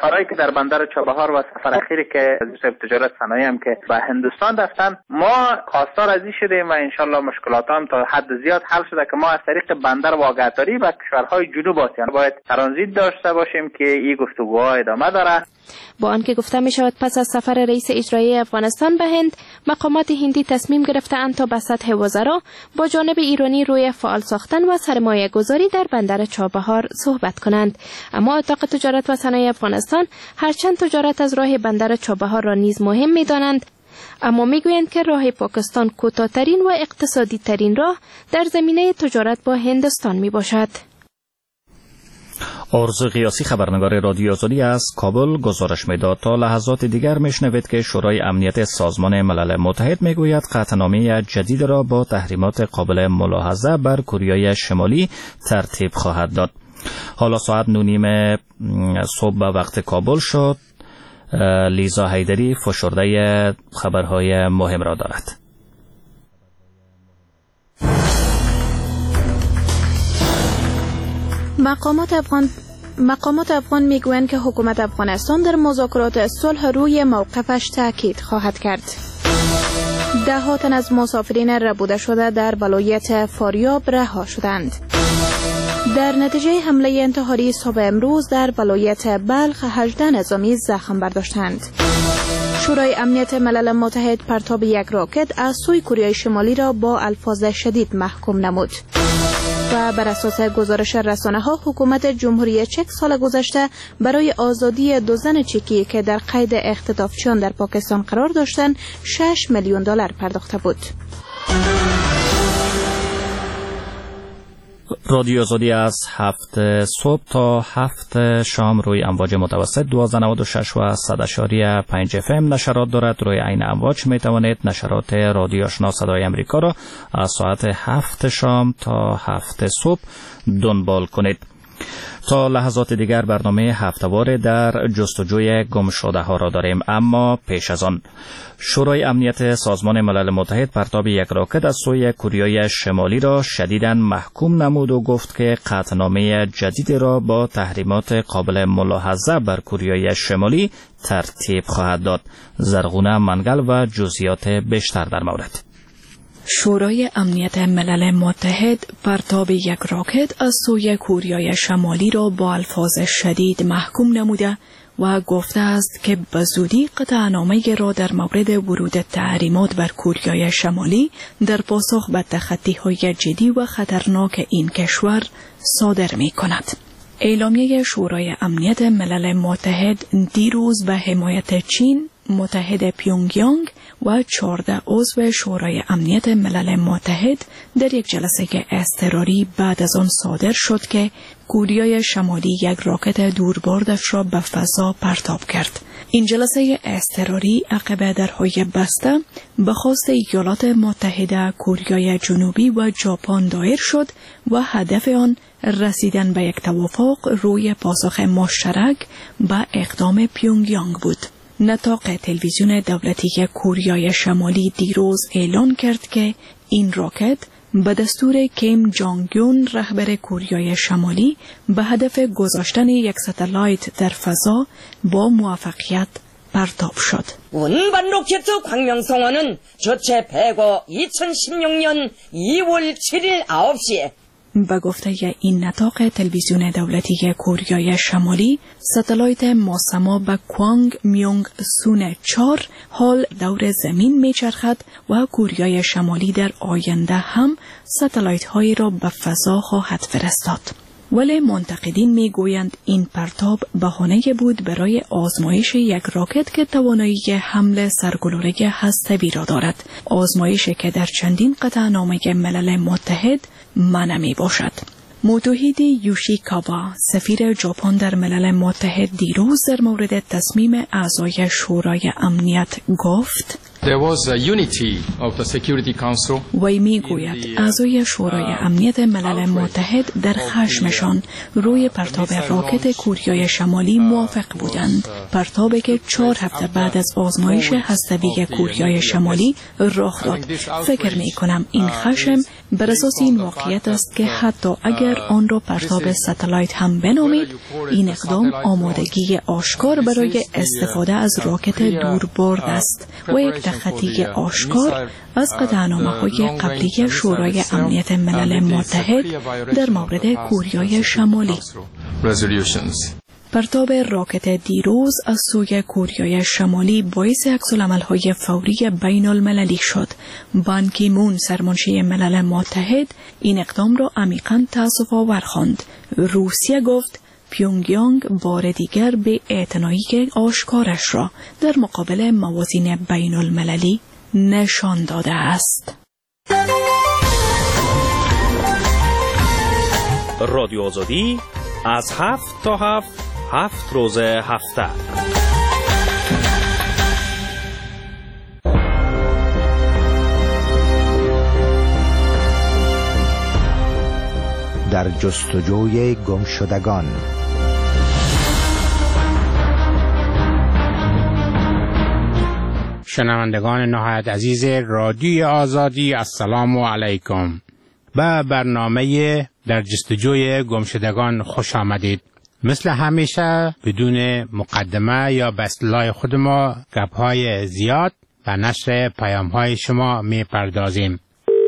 سفرهایی که در بندر چابهار و سفر اخیری که وزیر تجارت صنایع هم که به هندوستان رفتن، ما خواستار از این شدیم و انشالله مشکلات هم تا حد زیاد حل شده که ما از طریق بندر واگهداری و کشورهای جنوب آسیا باید ترانزیت داشته باشیم که این گفتگوها ادامه داره. با آنکه گفته می شود پس از سفر رئیس اجرایی افغانستان به هند، مقامات هندی تصمیم گرفته‌اند تا به سطح وزرا با جانب ایرانی روی فعال ساختن و سرمایه گذاری در بندر چابهار صحبت کنند. اما اتاق تجارت و صنایع افغانستان هرچند تجارت از راه بندر چابهار را نیز مهم می دانند، اما می گویند که راه پاکستان کوتاه‌ترین و اقتصادی ترین راه در زمینه تجارت با هندوستان می باشد. آرزو قیاسی خبرنگار رادیو آزادی از کابل گزارش میداد. تا لحظات دیگر میشنوید که شورای امنیت سازمان ملل متحد میگوید قطعنامه جدید را با تحریمات قابل ملاحظه بر کره شمالی ترتیب خواهد داد. حالا ساعت نونیم صبح به وقت کابل شد. لیزا حیدری فشرده خبرهای مهم را دارد. مقامات افغان مقامات افغان میگویند که حکومت افغانستان در مذاکرات صلح روی موقفش تاکید خواهد کرد. ده ها تن از مسافرین ربوده شده در ولایت فاریاب رها شدند. در نتیجه حمله انتحاری صبح امروز در ولایت بلخ هجده نظامی زخم برداشتند. شورای امنیت ملل متحد پرتاب یک راکت از سوی کره شمالی را با الفاظ شدید محکوم نمود. و بر اساس گزارش رسانه‌ها حکومت جمهوری چک سال گذشته برای آزادی دو زن چکی که در قید اختطافچیان در پاکستان قرار داشتند شش میلیون دلار پرداخته بود. رادیو آزادی از هفت صبح تا هفت شام روی امواج متوسط دویست و نود و شش و صد اشاری پنج اف ام نشرات دارد. روی این امواج می توانید نشرات رادیو آشنا صدای امریکا را از ساعت هفت شام تا هفت صبح دنبال کنید. تا لحظات دیگر برنامه هفته‌وار در جستجوی گم شده ها را داریم، اما پیش از آن شورای امنیت سازمان ملل متحد پرتاب یک راکت از سوی کره شمالی را شدیداً محکوم نمود و گفت که قطعنامه جدید را با تحریمات قابل ملاحظه بر کره شمالی ترتیب خواهد داد. زرغونه منگل و جزئیات بیشتر در مورد. شورای امنیت ملل متحد پرتاب یک راکت از سوی کره شمالی را با الفاظ شدید محکوم نموده و گفته است که به زودی قطعنامه را در مورد ورود تحریمات بر کره شمالی در پاسخ به تخطی‌های جدی و خطرناک این کشور صادر می کند. اعلامیه شورای امنیت ملل متحد دیروز به حمایت چین، متحد پیونگیانگ و چهارده عضو شورای امنیت ملل متحد در یک جلسه اضطراری بعد از آن صادر شد که کره شمالی یک راکت دوربردش را به فضا پرتاب کرد. این جلسه اضطراری عقب درهای بسته به خواست ایالات متحده، کره جنوبی و ژاپن دایر شد و هدف آن رسیدن به یک توافق روی پاسخ مشترک به اقدام پیونگیانگ بود. نطاق تلویزیون دولتی کره شمالی دیروز اعلان کرد که این راکت به دستور کیم جانگ یون رهبر کره شمالی به هدف گذاشتن یک ستلایت در فضا با موفقیت پرتاب شد. 운반 로켓 광명성어는 저체 백오 이천십육 년 이월 칠일 아홉 시에 به گفته این نطاق تلویزیون دولتی کره شمالی، ستلایت ماسما به کوانگ میونگ سون چهار حال دور زمین میچرخد و کره شمالی در آینده هم ستلایت هایی را به فضا خواهد فرستاد. ولی منتقدین میگویند این پرتاب بهانه بود برای آزمایش یک راکت که توانایی حمل سرگلوله هسته‌ای را دارد، آزمایشی که در چندین قطعنامه ملل متحد منع می باشد. موتوهیدی یوشیکاوا، سفیر ژاپن در ملل متحد، دیروز در مورد تصمیم اعضای شورای امنیت گفت: There was a unity of the Security Council. وی می گوید اعضای شورای امنیت ملل متحد در خشمشان روی پرتاب راکت کره شمالی موافق بودند، پرتابی که چهار هفته بعد از آزمایش هسته‌ای کره شمالی رخ داد. فکر می کنم این خشم بر اساس این واقعیت است که حتی اگر آن را پرتاب ستلایت هم بنامید، این اقدام آمادگی آشکار برای استفاده از راکت دوربرد است و یک تخطی آشکار از قطعنامه‌های قبلی شورای امنیت ملل متحد در مورد کوریای شمالی. پرتاب راکت دیروز از سوی کوریای شمالی باعث عکس‌العمل‌های فوری بین المللی شد. بان کی مون سرمنشی ملل متحد این اقدام را عمیقاً تأسف‌آور خواند. روسیه گفت پیونگیانگ بار دیگر به اعتنایی آشکارش را در مقابل موازین بین المللی نشان داده است. رادیو آزادی از هفت تا هفت هفت روز هفته. در جستجوی گمشدگان. شنوندگان نهایت عزیز رادیو آزادی، السلام علیکم. به برنامه در جستجوی گمشدگان خوش آمدید. مثل همیشه بدون مقدمه یا بسلای خود ما گپ‌های زیاد و نشر پیام‌های شما می پردازیم.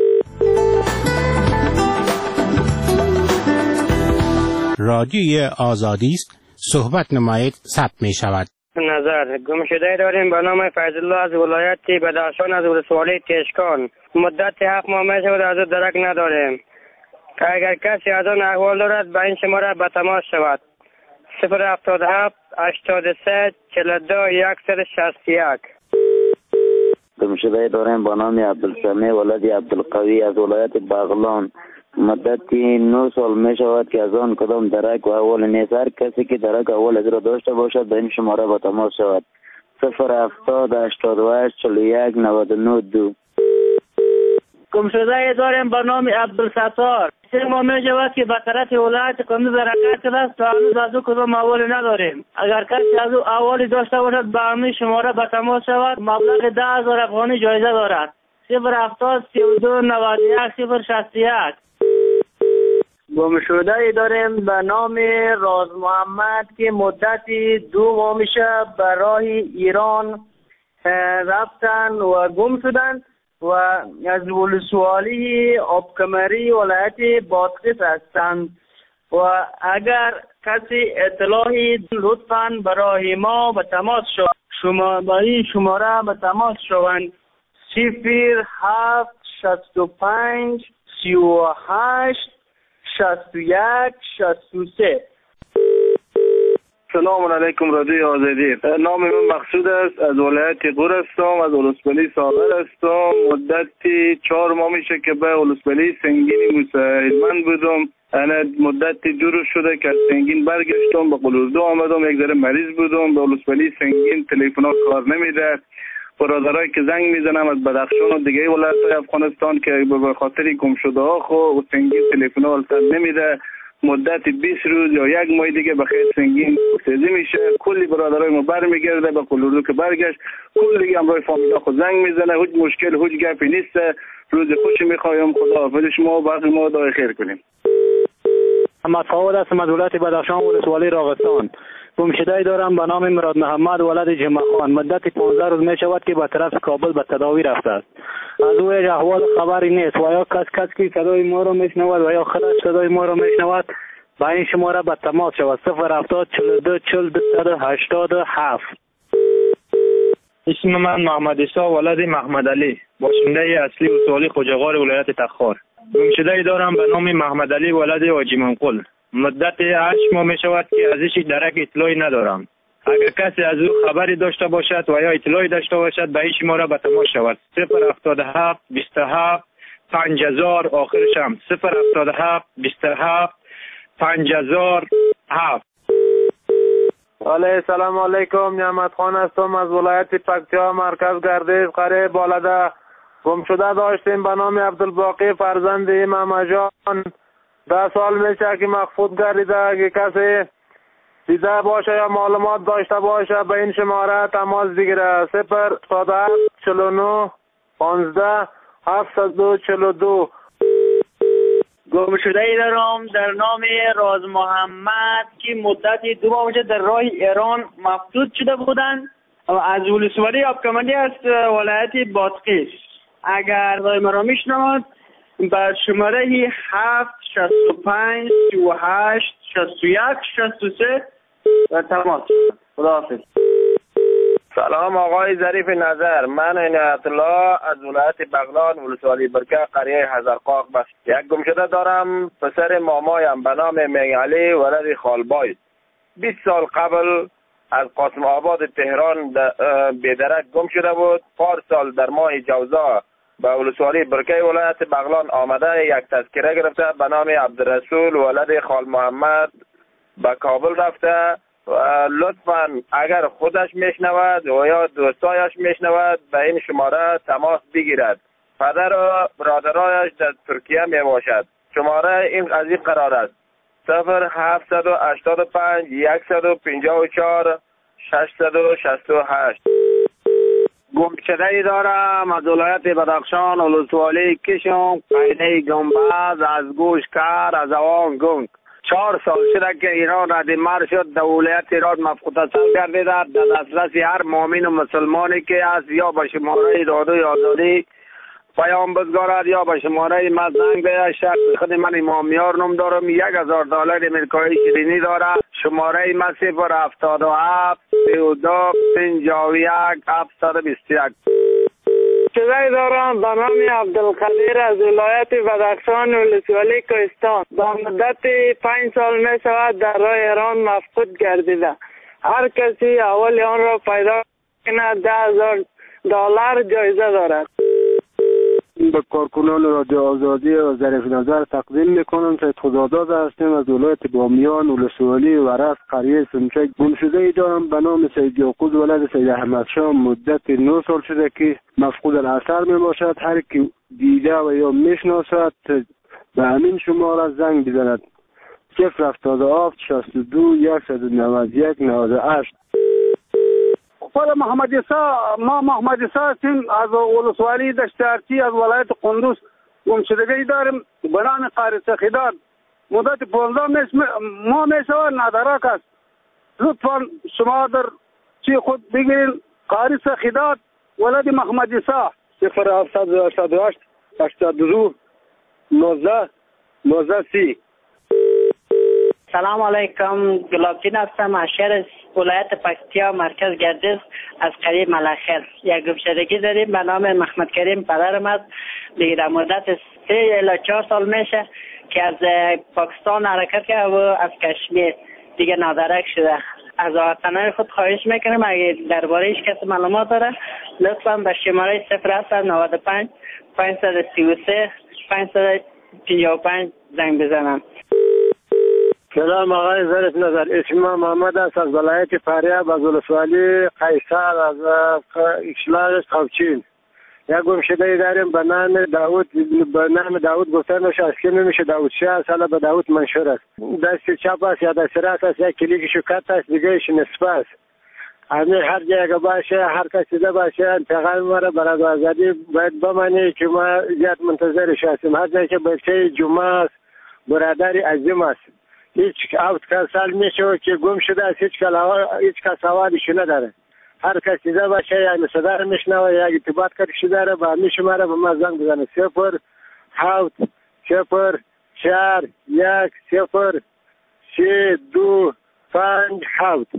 رادیو آزادی است، صحبت نمایید ثبت می شود. نظر گمشده داریم به نام فیض‌الله از ولایت بدخشان از ولسوالی تشکان. مدت هفت ماه می شود از درک نداریم. اگر کسی از آن احوال دارد به این شماره به تماس شود. صفر هفتاد هفت هشتاد و سه چهل و دو صد و شصت و یک. گمشده داریم به نام عبدالسمیع ولد عبدالقوی از ولایت بغلان. مدتی نه سال می شود که از آن کدام درک و احوال نیست. هر کسی که درک احوال از را داشته باشد به این شماره به تماس شود. صفر هفتاد هشتاد و هشت چهل و یک نود و نه دو. گمشده داریم به نام عبدالستار. سه ماه می شود که به طرف ولایت کندوز حرکت شده است و هنوز از او کدام احوالی نداریم. اگر کسی از او احوالی داشته باشد به همین شماره به تماس شود. مبلغ ده هزار افغانی جایزه دارد. صفر هفتاد سی و دو نود و یک صفر شصت و یک. گمشده داریم به نام راز محمد که مدتی دو ماه میشه به راه ایران رفتن و گم شدن و از ولسوالی آبکمری ولایت بادغیس هستند و اگر کسی اطلاعی لطفاً برای ما به تماس شد شما با این شماره به تماس شوند. صفر هفت شصت و پنج سی و هشت شصت و یک شصت و سه. سلام علیکم رادیو آزادی. نام من مقصود است، از ولایت غور هستم، از ولسوالی ساغر هستم. مدتی چهار ماه میشه که به ولسوالی سنگین مساعدمند بودم. انا مدتی دو روز شده که از سنگین برگشتم، به قلوردو آمدم. یک ذره مریض بودم. به ولسوالی سنگین تلفن‌ها کار نمیده. برادرایی که زنگ میزنم از بدخشان و دیگه ولایت‌های افغانستان که به خاطر گمشده‌ها خو سنگین تلفن‌ها البته نمیده. مدت بیست روز یا یک ماه دیگه بخیر سنگین تیزی میشه. کلی برادرای ما برمیگرده به قلوردو که برگشت. کلی همراه فامیلا خود زنگ میزنه. هیچ مشکل هیچ گپی نیست. روز خوشی میخوایم. خدا حافظ شما و باقی ما دعای خیر کنیم. محمد فواد هستم از ولایت بدخشان ولسوالی راغستان. گمشده دارم به نام مراد محمد ولد جمعه خان. مدت پانزده روز می شود که به طرف کابل به تداوی رفته است. از او احوال خبری نیست و یا کس کس که صدای ما را میشنود و یا خودش صدای ما را میشنود به این شماره به تماس شود. صفر هفتاد چهل و دو چهل صد و هشتاد و هفت. اسم من محمد عیسی ولد محمد علی، باشنده اصلی ولسوالی خوجغار ولایت تخار. گمشده دارم به نام محمد علی ولد حاجی منقل. مدت هشت ماه می شود که از ایش درک اطلاعی ندارم. اگر کسی از او خبری داشته باشد و یا اطلاعی داشته باشد به این شماره به تماس شود. صفر هفتاد هفت بیست و هفت پنج هزار آخرش هم صفر هفتاد هفت بیست و هفت پنج هزار هفت. علیه السلام علیکم. نعمت خان هستم از ولایت پکتیا مرکز گردش قریب بالده. گمشده داشتیم به نام عبدالباقی فرزند امام جان. ده سال میشه که مخفوض گردیده. اگه کسی دیده باشه یا معلومات داشته باشه به این شماره تماس بگیره. صفر هفتاد هفت چهل و نه پانزده هفتصد و چهل و دو. گم شده ای دارم در نام راز محمد که مدتی دو ماه در راه ایران مفقود شده بودند و از ولسوالی آبکمانی است ولایت بادغیس. اگر رای مرا میشنوند بر شماره هفت شصت و پنج سی و هشت شصت و یک شصت و سه و تماس. خداحافظ. سلام آقای ظریف نظر، من عنایت الله از ولایت بغلان ولسوالی برکه قریه هزارقاق بست. یک گمشده دارم، پسر مامایم به نام میعلی ولد خالبای. بیست سال قبل از قاسم آباد تهران بیدرک گم شده بود. پار سال در ماه جوزا به ولسوالی برکه ولایت بغلان آمده، یک تذکره گرفته به نام عبدالرسول ولد خال محمد به کابل رفته. و لطفاً اگر خودش میشنود و یا دوستایش میشنود به این شماره تماس بگیرد. پدر و برادرایش در ترکیه می باشد. شماره این از این قرار است: صفر هفتصد و هشتاد و پنج صد و پنجاه و چهار ششصد و شصت و هشت. گمشده ای دارم از ولایت بدخشان ولسوالی کشم قینه گنبز از گوش کر از اوان گنگ. چهار سال شده که ایران ردیمر شد، در ولایت ایران مفقود گردیده. در دسترس هر مؤمن و مسلمانی که است یا به شماره رادیوی آزادی پیام بگذارد یا به شماره من زنگ بزند. شخص خود من امامیار نام دارم، یک هزار دلار امریکایی شیرینی دارد. شماره من صفر هفتاد و هفت سی و دو پنجاه و یک هفتصد و بیست و یک. شده دارم به نام عبدالقدیر از ولایت بدخشان ولسوالی کوهستان. با مدت پنج سال می شود در راه ایران مفقود گردیده. هر کسی اول آن را پیدا کند ده هزار دلار جایزه دارد. به کارکنان رادیو آزادی و ظریف نظر تقدیم میکنم که خداداد هستیم از ولایت بامیان ولسوالی و رفت قریه سمچک. گمشده ای دارم به نام سید یعقوب ولد سید احمد شاه. مدت نه سال شده که مفقود الاثر می باشد. هر کی دیده و یا میشناسد به همین شماره زنگ بزند: صفر هفتاد و هفت شصت و دو صد و نود و یک نود و هشت. خود محمد عیسی، ما محمد عیسی هستیم از ولسوالی دشتارچی از ولایت قندوز. گمشدگی داریم به نام قاری سخیدار. مدت پانزده ماه می شود ندارک است. لطفا شما در چی خود بگیرین: قاری سخیدار ولد محمد عیسی. صفر هفتصد و هشتاد و هشت هشتاد و دو نوزده نوزده سی. سلام علیکم، گلابدین هستم از شهر ولایت پکتیا مرکز گردیز از قریه ملخر. یک گمشدگی داریم به نام محمد کریم، پدرم است. دیگه در مدت سه الی چهار سال میشه که از پاکستان حرکت کرد و از کشمیر دیگه نادرک شده. از وطنان خود خواهش میکنیم اگه درباره هیچ کس معلومات داره لطفا به شماره صفر هفتصد و نود و پنج پانصد و سی و سه پانصد و پنجاه و پنج زنگ بزنم. سلام آقای ظریف نظر، اسم من محمد است از ولایت فاریاب از ولسوالی قیصر از اشلاق قوچین. یک گمشده ای داریم به نام داود، به نام داود گفتن میشه از که نمیشه داود شاه، سالا به داود منشور است. دست چپ است یا دست راست است، یک کلیکشو کت است دیگهش نصف است. همین هر جایی که باشه هر کسی ده باشه پیغام مرا برای آزادی باید بمانی که ما زیاد منتظرش هستیم. هر جایی که بچه جمعه است برادری عظیم است. هیچ اوت که سال میشه که گم شده است، هیچ هیچ کس حوالش نداره. هر کسی ده باشه یعنی صدا رو میشنوه یا ارتباط کردش داره با همی شماره به ما زنگ بزنه: صفر هفت صفر چهار یک صفر سه دو پنج هفت.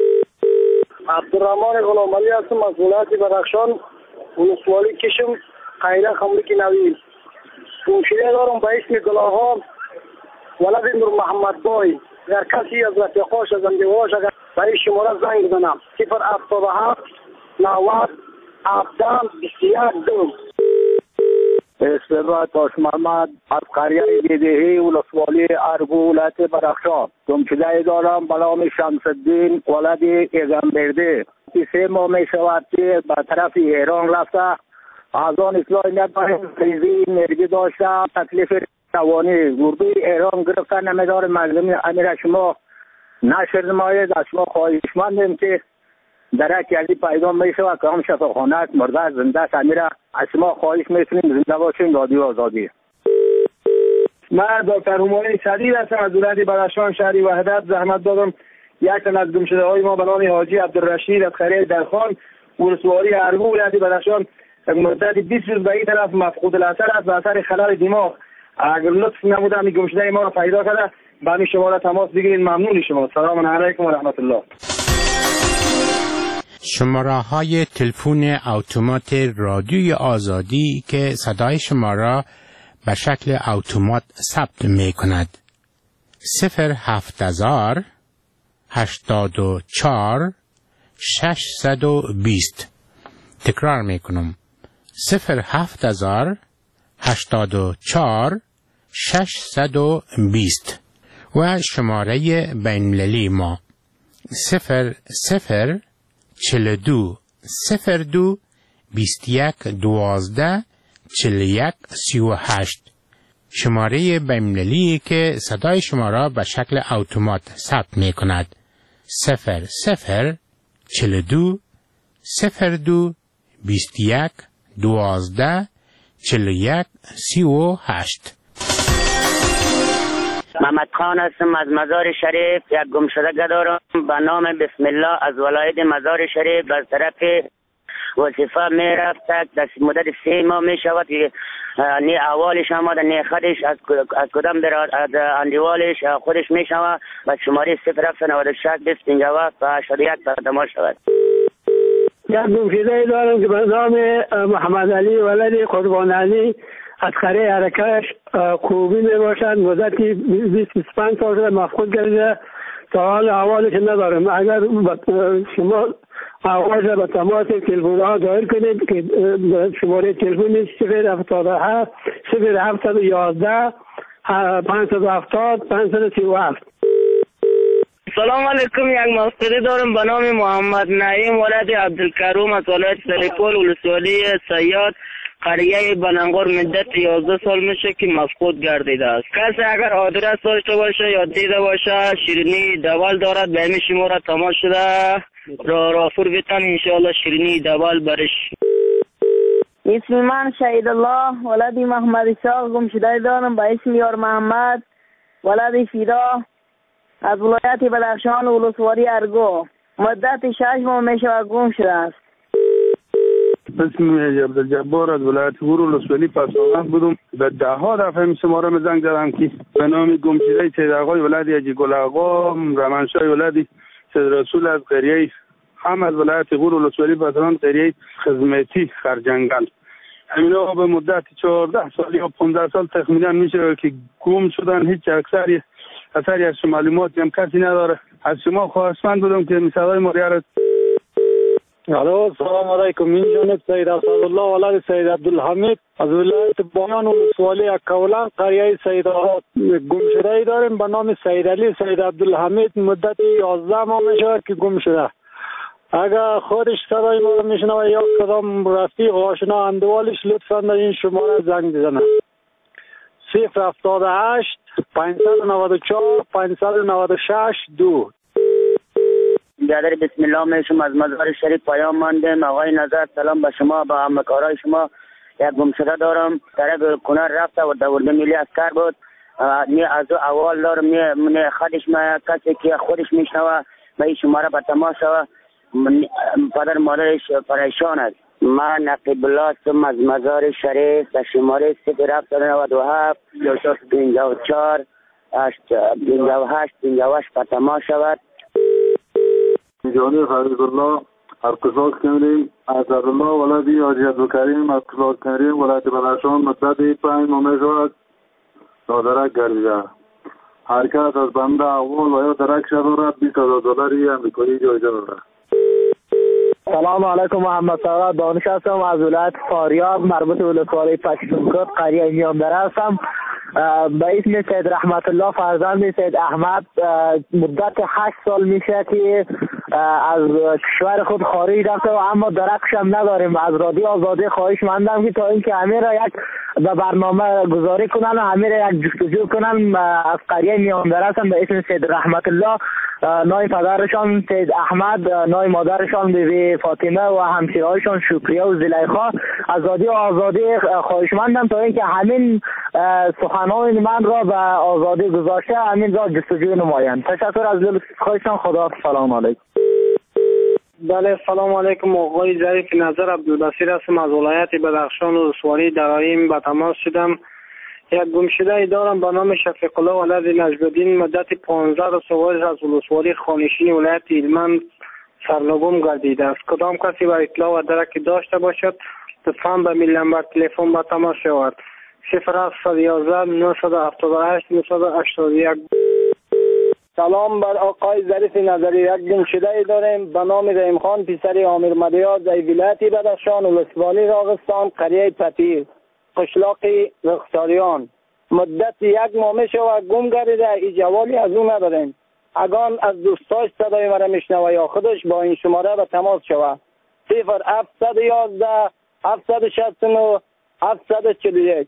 عبدالرحمن غلامعلی هستم از ولایت بدخشان ولسوالی کشم قیره خمرکی نوی. گمشده دارم به اسم گلاها ولد نور محمد بای. اگر کسی از رفیقاش از اندیواش اگر به این شماره زنگ بزنم: صفر هفتاد و هفت نود هفده بیست و یک دو. استفاده تاش محمد از قریه دیدهی ولسوالی ارگو ولایت بدخشان. گمشده دارم به نام شمس الدین ولد ایگنبرده. سه ماه می شود که به طرف ایران رفته. از آن اصلاح نداریم، ریزی مرگی داشته، تکلیف روانی اردوی ایران گرفتن نمیدار مردمی. امیر شما نشر نماید، از شما خواهشمندیم که درک یعنی پیدا میشه و که هم شفاخانه مرده زنده است. امیر از شما خواهش میکنیم زنده باشین رادیو آزادی. من دکتر همایون سدید هستم از ولایت بدخشان شهر وحدت. زحمت دادم یک تن از گمشده های ما به نام حاجی عبدالرشید از قریه درخان ولسوالی ارگو ولایت بدخشان مدت بیست روز به این طرف مفقود الاثر است به اثر خلل دماغ. اگر لطف نمودم این گمشده ما را پیدا کرده به همین شماره تماس بگیرید. ممنون شما. سلام علیکم و رحمت الله. شماره های تلفن اتومات رادیوی آزادی که صدای شما را به شکل اتومات ثبت می کند: صفر هفت هزار هشتاد و چهار ششصد و بیست. تکرار می کنم: صفر هفت هزار هشتاد و چهار ششصد و بیست. و شماره بین‌المللی ما صفر صفر چهل و دو صفر دو بیست و یک دوازده چهل و یک سی و هشت. شماره بین‌المللی که صدای شما را به شکل اتومات ثبت می کند: صفر صفر چهل و دو صفر دو بیست و یک دوازده چهل و یک سی و هشت. محمد خان هستم از مزار شریف. یک گمشدگی دارم به نام بسم الله از ولایت مزار شریف. از طرف وظیفه می رفت در مدت سه ماه می شود که نی اولش آمد نی خودش از از کدام در از اندیوالش خودش می شود و شماره صفر هفت نود و شش بیست پنجاه و هشتاد و یک تماس شود. یک گمشده دارم که به نام محمد علی ولد قربان علی از قریه حرکش خوبی می باشد. مدتی بیست و پنج سال شده مفقود کرده تا حال احوالش ندارم. اگر شما احوالش به تماس تلفن ها دایر کنید که شماره تلفن صفر هفتاد و هفت صفر هفتصد و یازده پانصد و هفتاد پانصد و سی و هفت. سلام علیکم. یک مقصدی دارم به نام محمد نعیم ولد عبدالکریم از ولایت سریپول ولسوالی صیاد قریه بنانگور. مدت یازده سال میشه که مفقود گردیده است. کسی اگر آدرس داشته باشه یا دیده باشه شیرینی دوال دارد به همین شماره تماس شده را رافور بیتن انشاءالله شیرینی دوال برش. اسم من شهید الله ولد محمد اسحاق. گمشده دارم به اسم یار محمد ولد فیدا از ولایت بدخشان ولسوالی ارگو. مدت شش ماه میشه گم شده است. اسم عبدالجبار از ولایت غور ولسوالی پساوند بودم. به ده ها دفعه می شما را زنگ زدم که به نام گمشده سید آقای ولد حاجی گل آقا رمنشاه ولد سید رسول از قریه هم از ولایت غور ولسوالی پساوند قریه خدمتی خرجنگل. همینا به مدت چهارده سال یا پانزده سال تخمینا میشه که گم شدن. هیچ اکثری اثری از معلوماتی هم کسی نداره. از شما خواهشمند بودم که صدای ما را. الو سلام علیکم. این جانب سید اسدالله ولد سید عبدالحمید از ولایت بایان ولسوالی اکولان قریه سید آقا. گمشده داریم به نام سید علی سید عبدالحمید. مدت یازده ماه میشه که گم شده. اگر خودش صدای ما رو میشنوه یا کدام رفیق آشنا اندوالش لطفا در این شماره زنگ بزنه: صفر هفتاد و هشت پانصد و نود و چهار پانصد و نود و شش دو. برادر بسم الله میشم از مزار شریف پیام ماندم. آقای نظر سلام به شما با همکارای شما. یک گمشده دارم طرف کنر رفته و دورده ملی اسکر بود. نی از اول دارم نی خودش ما کسی که خودش میشنوه به این شماره به تماس شوه. پدر مادرش پریشان است. من نقیب الله هستم از مزار شریف به شماره صفر هفتصد و نود و هفت پنجاه و چهار پنجاه و هشت پنجاه و هشت به تماس شود. جانی فرید الله از قزاق کنریم از الله ولدی حاجی عبدالکریم از قزاق کنریم ولایت بدخشان. مدت پنج ماه میشود تا درک گردیده. هر کس از بنده اول و یا درک شده دارد بیست هزار دلاری امریکایی جایزه دارد. سلام علیکم. محمد سارا دانش هستم از ولایت فاریاب مربوط به ولسوالی پشتونکوت قریه میاندره هستم. به اسم سید رحمت الله فرزند سید احمد. مدت هشت سال میشه که از کشور خود خارج رفته و اما درکش هم نداریم. از رادیو آزادی خواهش مندم که تا اینکه همه را یک به برنامه گذاری کنن و همه را یک جستجو کنن. از قریه میاندره هستم به اسم سید رحمت الله نام پدرشان سید احمد، نام مادرشان بیبی فاطمه و همسایه‌هایشان شکریه و زلیخا. آزادی و آزادی خواهشمندم تا اینکه همین سخنان من را به آزادی گذاشته همین را جستجو نمایند. تشکر از لطف خواهشان. خدا. سلام علیکم. بله سلام علیکم. آقای ظریف نظر عبدالبصیر هستم، از ولایت بدخشان و ولسوالی درایم به تماس شدم. یک گمشده ای دارم به نام شفیق الله ولد نجم‌الدین، مدت پانزده سال از ولسوالی خانشین ولایت هلمند سرنگون گردیده است. کدام کسی بر اطلاع و درک داشته باشد لطفاً به میل نمبر تلفن به تماس شود. صفر هفت یازده نه هفت هشت نه هشت یک. سلام بر آقای ظریف نظری. یک گمشده ای داریم به نام رحیم خان پسر عامر مدیاد در ولایت بدخشان ولسوالی راغستان قریه پتیر قشلاق رخساریان. مدت یک ماه میشود گم گردیده، ای جوالی از او نداریم. اگان از دوستاش صدای مرا میشنوه یا خودش با این شماره به تماس شود. صفر هفت یازده هفت شصت و نه هفت چهل و یک.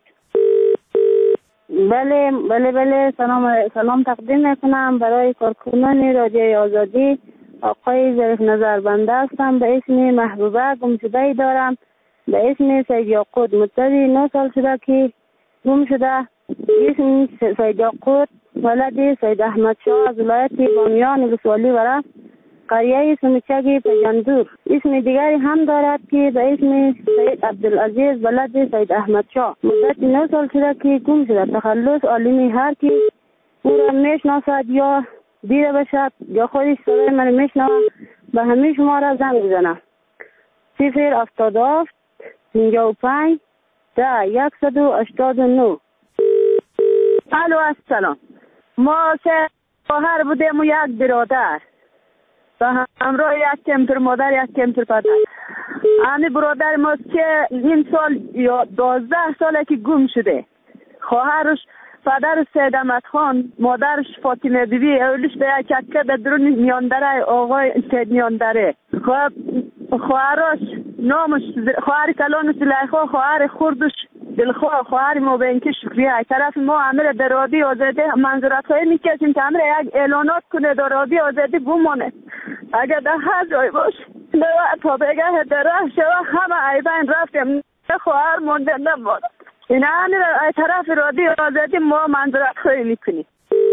بله بله بله سلام سلام تقدیم میکنم برای کارکنان رادیوی آزادی. آقای ظریف نظر بنده هستم. به اسم محبوبه گمشده ای دارم به اسم سید یاقوت. مدت نه سال شده که گم شده. اسم سید یاقوت ولد سید احمد شاه از ولایت بامیان ولسوالی ورا قریه سمچگی پجندور. اسم دیگری هم دارد که به اسم سید عبدالعزیز ولد سید احمد شاه. مدت نه سال شده که گم شده. تخلص عالمی هر کی او را میشناسد یا دیده باشد یا خودش صدای من میشنوه به همه شما را زنگ بزنه. صفر هفتاد و هفت پنجاه و پنج ده صد و هشتاد و نه. الو السلام. ما سه خواهر بودیم و یک برادر و همراه یک کمتر مادر یک کمتر پدر. همین برادر ما که این سال یا دوازده ساله که گم شده. خواهرش پدر سید احمد خان، مادرش فاطمه بیبی، اولش به یک چکه در درون میاندره آقای سید میاندره. خواهرش نامش خواهر کلان زلیخا، خواهر خردش دلخواه، خواهر مبینک شکریه. از طرف ما همه در رادیو آزادی منظورت های میکشیم که همه یک اعلانات کنه در رادیو آزادی بمانه. اگر در هر جای باش تا بگه در راه شوه همه ایبین رفتیم خواهر مونده نماد. این همه از طرف رادیو آزادی ما منظورت های میکنیم.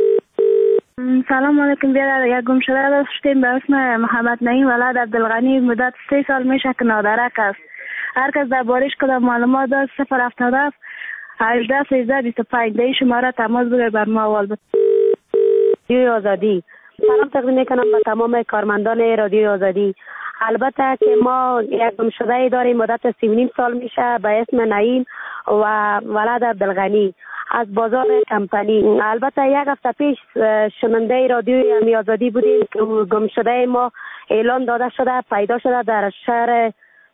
سلام علیکم. بیاد یک گم شده داشتیم به اسم محمد نعیم ولد عبدالغنی. مدت سه سال میشه که نادرک است. هر کس در بارش کدام معلومات داشت صفر هفتاد و هفت هجده سیزده بیست و پنج ده شماره تماس بگیرید بر ما اول. رادیو آزادی سلام تقدیم میکنم به تمام کارمندان رادیو آزادی. البته که ما یک گم شده ای داریم مدت سی و نیم سال میشه به اسم نعیم و ولد عبدالغنی از بازار کمپانی. البته یک هفته پیش شنونده رادیوی امی آزادی بودیم که گم شده ما اعلان داده شده پیدا شده در شهر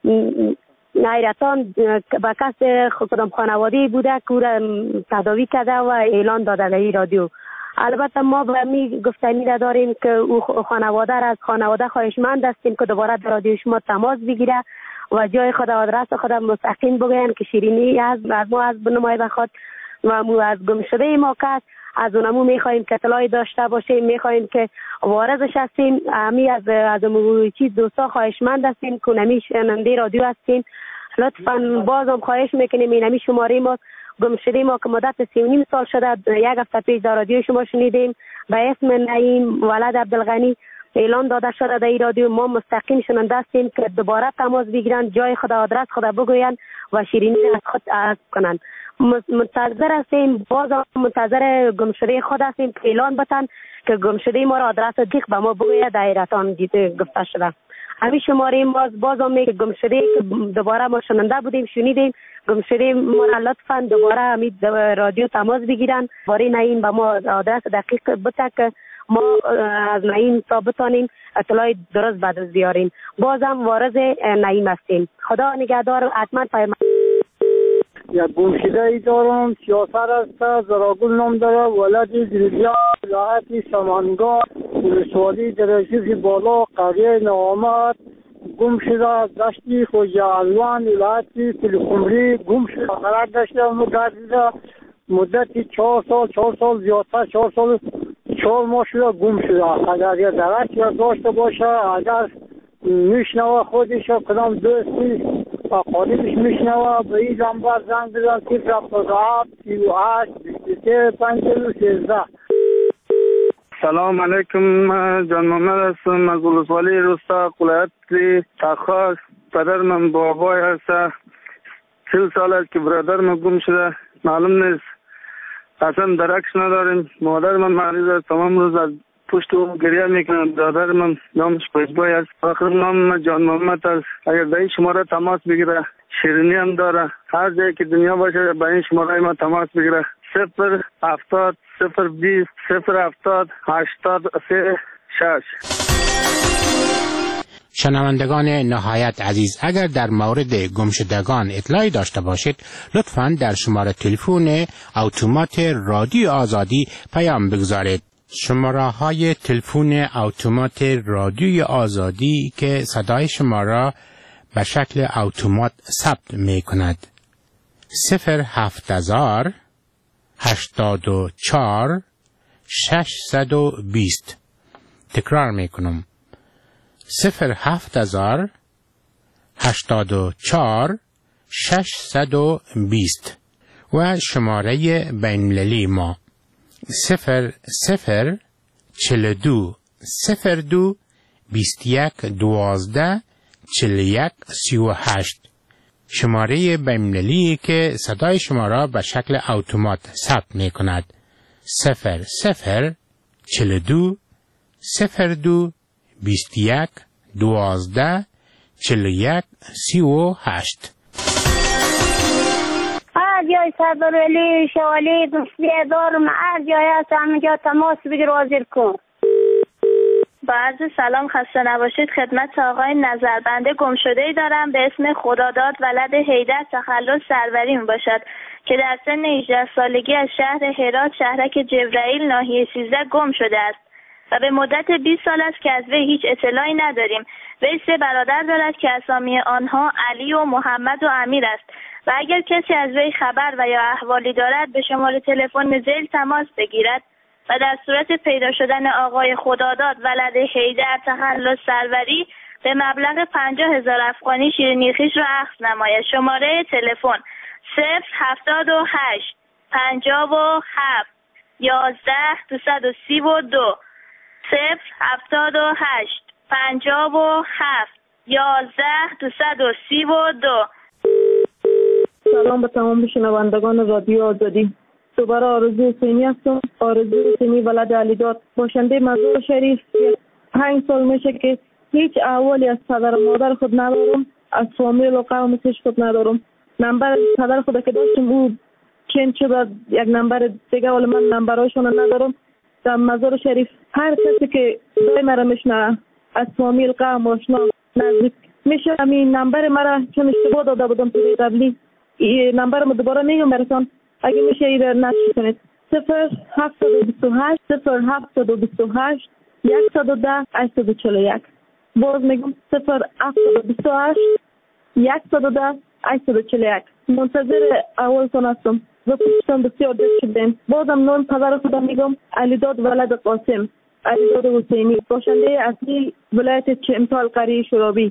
نیرتان با کس کدام خانوادی بوده که او را تداوی کرده و اعلان داده در رادیو. البته ما به می گفتنی را داریم که او خانواده را از خانواده خواهشمند هستیم که دوباره در رادیو شما تماس بگیره و جای خود آدرس خود مستقیم بگوین که شیرینی از ما از بنمای بخواد و مو از گم شده ما کس از اونمو میخوایم که اطلاعی داشته باشیم، میخوایم که وارثش هستیم. همی از از مو چیز دوستا خواهشمند هستیم که نمی شنونده رادیو هستیم. لطفاً بازم خواهش میکنیم این همی شماره ما گم شده ما که مدت سی و نیم سال شده یک هفته پیش در رادیو شما شنیدیم به اسم نعیم ولد عبدالغنی اعلان داده شده در رادیو. ما مستقیم شنونده هستیم که دوباره تماس بگیرن، جای خود آدرس خود بگوین و شیرینی از خود عرض کنن. منتظر هستیم، باز منتظر گمشده خود هستیم که اعلان بتن که گمشده ما را آدرس دیگه به ما بگوید دایرتان دیده گفته شده. همین شماره ما باز هم میگه گمشده که دوباره ما شنونده بودیم شنیدیم گمشده ما را لطفا دوباره همین رادیو تماس بگیرن باری نعیم به ما آدرس دقیق بده که ما از نعیم تا بتانیم اطلاع درست بعد از بیاریم. بازم وارث نعیم هستیم. خدا نگهدار. حتما پیام یک گمشده ای دارم سیاسر است، زراگل نام داره، ولد دلبیا ولایت سامانگاه ولسوالی درجه بالا قریه نوآمد گم شده از دشتی خوجه الوان ولایت تلخمری گم شده. قرار داشته مدت مدت چهار سال چهار سال زیادتر چهار سال سال ما شده گم شده. اگر یه درک یا داشته باشه، اگر میشنوه خودش کدام دوستی قادمش میشنوه به این نمبر زنگ بزن صفر هفتاد و هفت سی و هشت بیست و سه پنجاه و سیزده. سلام علیکم، من جان محمد هستم از ولسوالی روستا ولایت تخار. پدر من بابای هست، چل سال است که برادر من گم شده، معلوم نیست، اصلا درکش نداریم. مادر من مریض است، تمام روز از پشت او گریه میکنم. برادر من نامش پشبای است، آخر نام من جان محمد است. اگر به این شماره تماس بگیره، شیرینی هم داره، هر جایی که دنیا باشه به این شماره ما تماس بگیره. صفر هفتاد صفر بیست صفر هفتاد هشتاد سه شش. شنوندگان نهایت عزیز، اگر در مورد گمشدگان اطلاعی داشته باشید لطفاً در شماره تلفن اتومات رادیو آزادی پیام بگذارید. شماره های تلفن اتومات رادیوی آزادی که صدای شما را به شکل اتومات ثبت می کند: صفر هفت هزار هشتاد و چهار ششصد و بیست. تکرار می کنم: صفر هفت هزار هشتاد و چهار ششصد و بیست. و شماره بین‌المللی ما صفر صفر چهل و دو صفر دو بیست و یک دوازده چهل و یک سی و هشت. شماره بین‌المللی که صدای شما را به شکل اتومات ثبت می کند: صفر صفر چهل و دو صفر دو بیست و یک دوازده چهل و یک سی و هشت. هر جای سردار علی شوالی دوستی دارم، هر جای هست همینجا تماس بگیر حاضر کن. با عرض سلام، خسته نباشید. خدمت آقای نظربنده گم شده ای دارم به اسم خداداد ولد حیدر تخلص سروری می باشد که در سن هجده سالگی از شهر هرات شهرک جبرائیل ناحیه سیزده گم شده است و به مدت بیست سال است که از وی هیچ اطلاعی نداریم. وی سه برادر دارد که اسامی آنها علی و محمد و امیر است و اگر کسی از وی خبر و یا احوالی دارد به شماره تلفن ذیل تماس بگیرد و در صورت پیدا شدن آقای خداداد ولد حیدر تخلص سروری به مبلغ پنجاه هزار افغانی شیرینی خویش را اخذ نماید. شماره تلفن صفر هفتاد و هشت پنجاه و هفت یازده دویست و سی و دو صفر هفتاد و هشت پنجاه و هفت یازده دویست و سی و دو. سلام به تمام شنوندگان رادیو آزادی. دوباره آرزو حسینی هستم. آرزو حسینی ولد علیداد، باشنده مزار شریف. پنج سال میشه که هیچ احوالی از پدر و مادر خود ندارم، از فامیل و قوم هیچ خود ندارم. نمبر پدر خود که داشتم او چنج شد، یک نمبر دیگه، ولی من نمبرهاشون ندارم. در مزار شریف هر کسی که دای مرا میشنه از فامیل قوم آشنا نزدیک میشه همین نمبر مرا، چون اشتباه داده بودم توی قبلی. این نمبر رو دوباره میگم براتون، اگه میشه این رو نشر کنید: صفر هفتاد و بیست و هشت صفر هفتاد و بیست و هشت یکصد و ده هشتصد و چهل و یک. باز میگم: صفر هفتاد و بیست و هشت یکصد و ده هشتصد و چهل و یک. منتظر اولتون هستم و پشتم بسیار دست شدیم. بازم نام پدر خودم میگم: علیداد ولد قاسم، علیداد حسینی، باشنده اصلی ولایت چمتال قریه شرابی.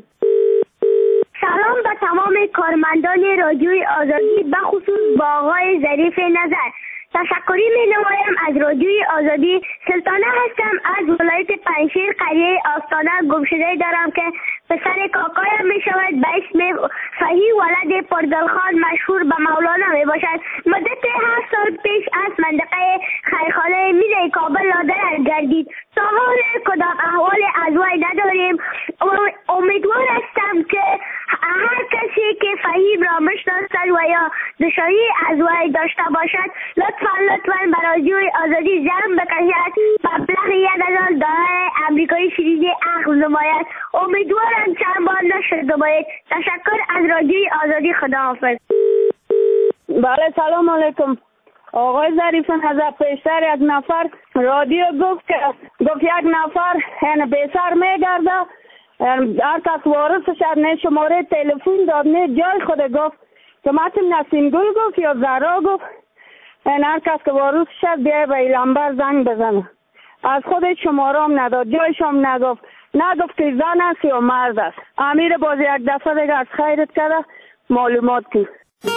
سلام به تمام کارمندان رادیوی آزادی، به خصوص با آقای ظریف نظر. تشکری می نمایم از رادیوی آزادی. سلطانه هستم از ولایت پنجشیر قریه آستانه. گمشده دارم که پسر کاکایم می شود به اسم فهی ولد پردالخان، مشهور به مولانا می باشد. مدت هفت سال پیش از منطقه خیرخانه میره کابل لادر گردید. تا حال کدام احوال از وی نداریم. امیدوار هستم که هر کسی که فهیم را میشناسد و یا دشایی از وی داشته باشد لطفا لطفا به رادیوی آزادی زنگ بکشد. مبلغ یک هزار دلار امریکایی شیرینی اخذ نماید. امیدوارم چند بار نشده باید. تشکر از رادیوی آزادی. خداحافظ. بله سلام علیکم. آقای ظریف نظر، پیشتر یک نفر رادیو گفت که گفت یک نفر یعنی بیسر میگرده، هر کس وارثش نه شماره تلفن داد نه جای خود گفت که متن نسیم گل گفت یا زهرا گفت، یعنی هر کس که وارث شد بیای به این نمبر زنگ بزنه. از خود شماره هم نداد، جایش هم نگفت، نگفت که زن است یا مرد است. امیر باز یک دفعه دیگه از خیرت کرده معلومات کی.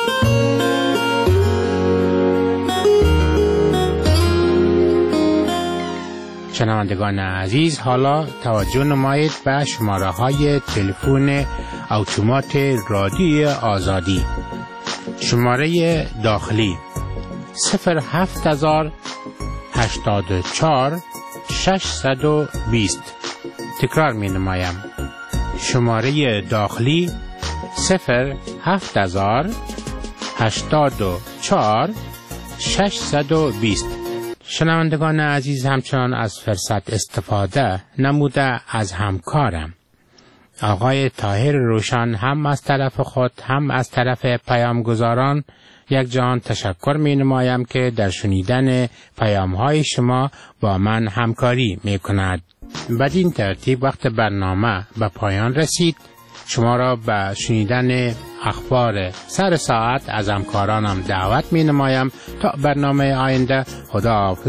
شنوندگان عزیز، حالا توجه نمایید به شماره های تلفن اتومات رادیو آزادی. شماره داخلی صفر هفت هزار هشتاد و چهار ششصد و بیست. تکرار می نمایم. شماره داخلی صفر هفت هزار هشتاد و چهار ششصد و بیست. شنوندگان عزیز، همچنان از فرصت استفاده نموده از همکارم آقای طاهر روشن هم از طرف خود هم از طرف پیامگزاران یک جهان تشکر می نمایم که در شنیدن پیام های شما با من همکاری می کند. بدین ترتیب وقت برنامه به پایان رسید. شما را به شنیدن اخبار سر ساعت از همکارانم دعوت می نمایم. تا برنامه آینده، خدا حافظ.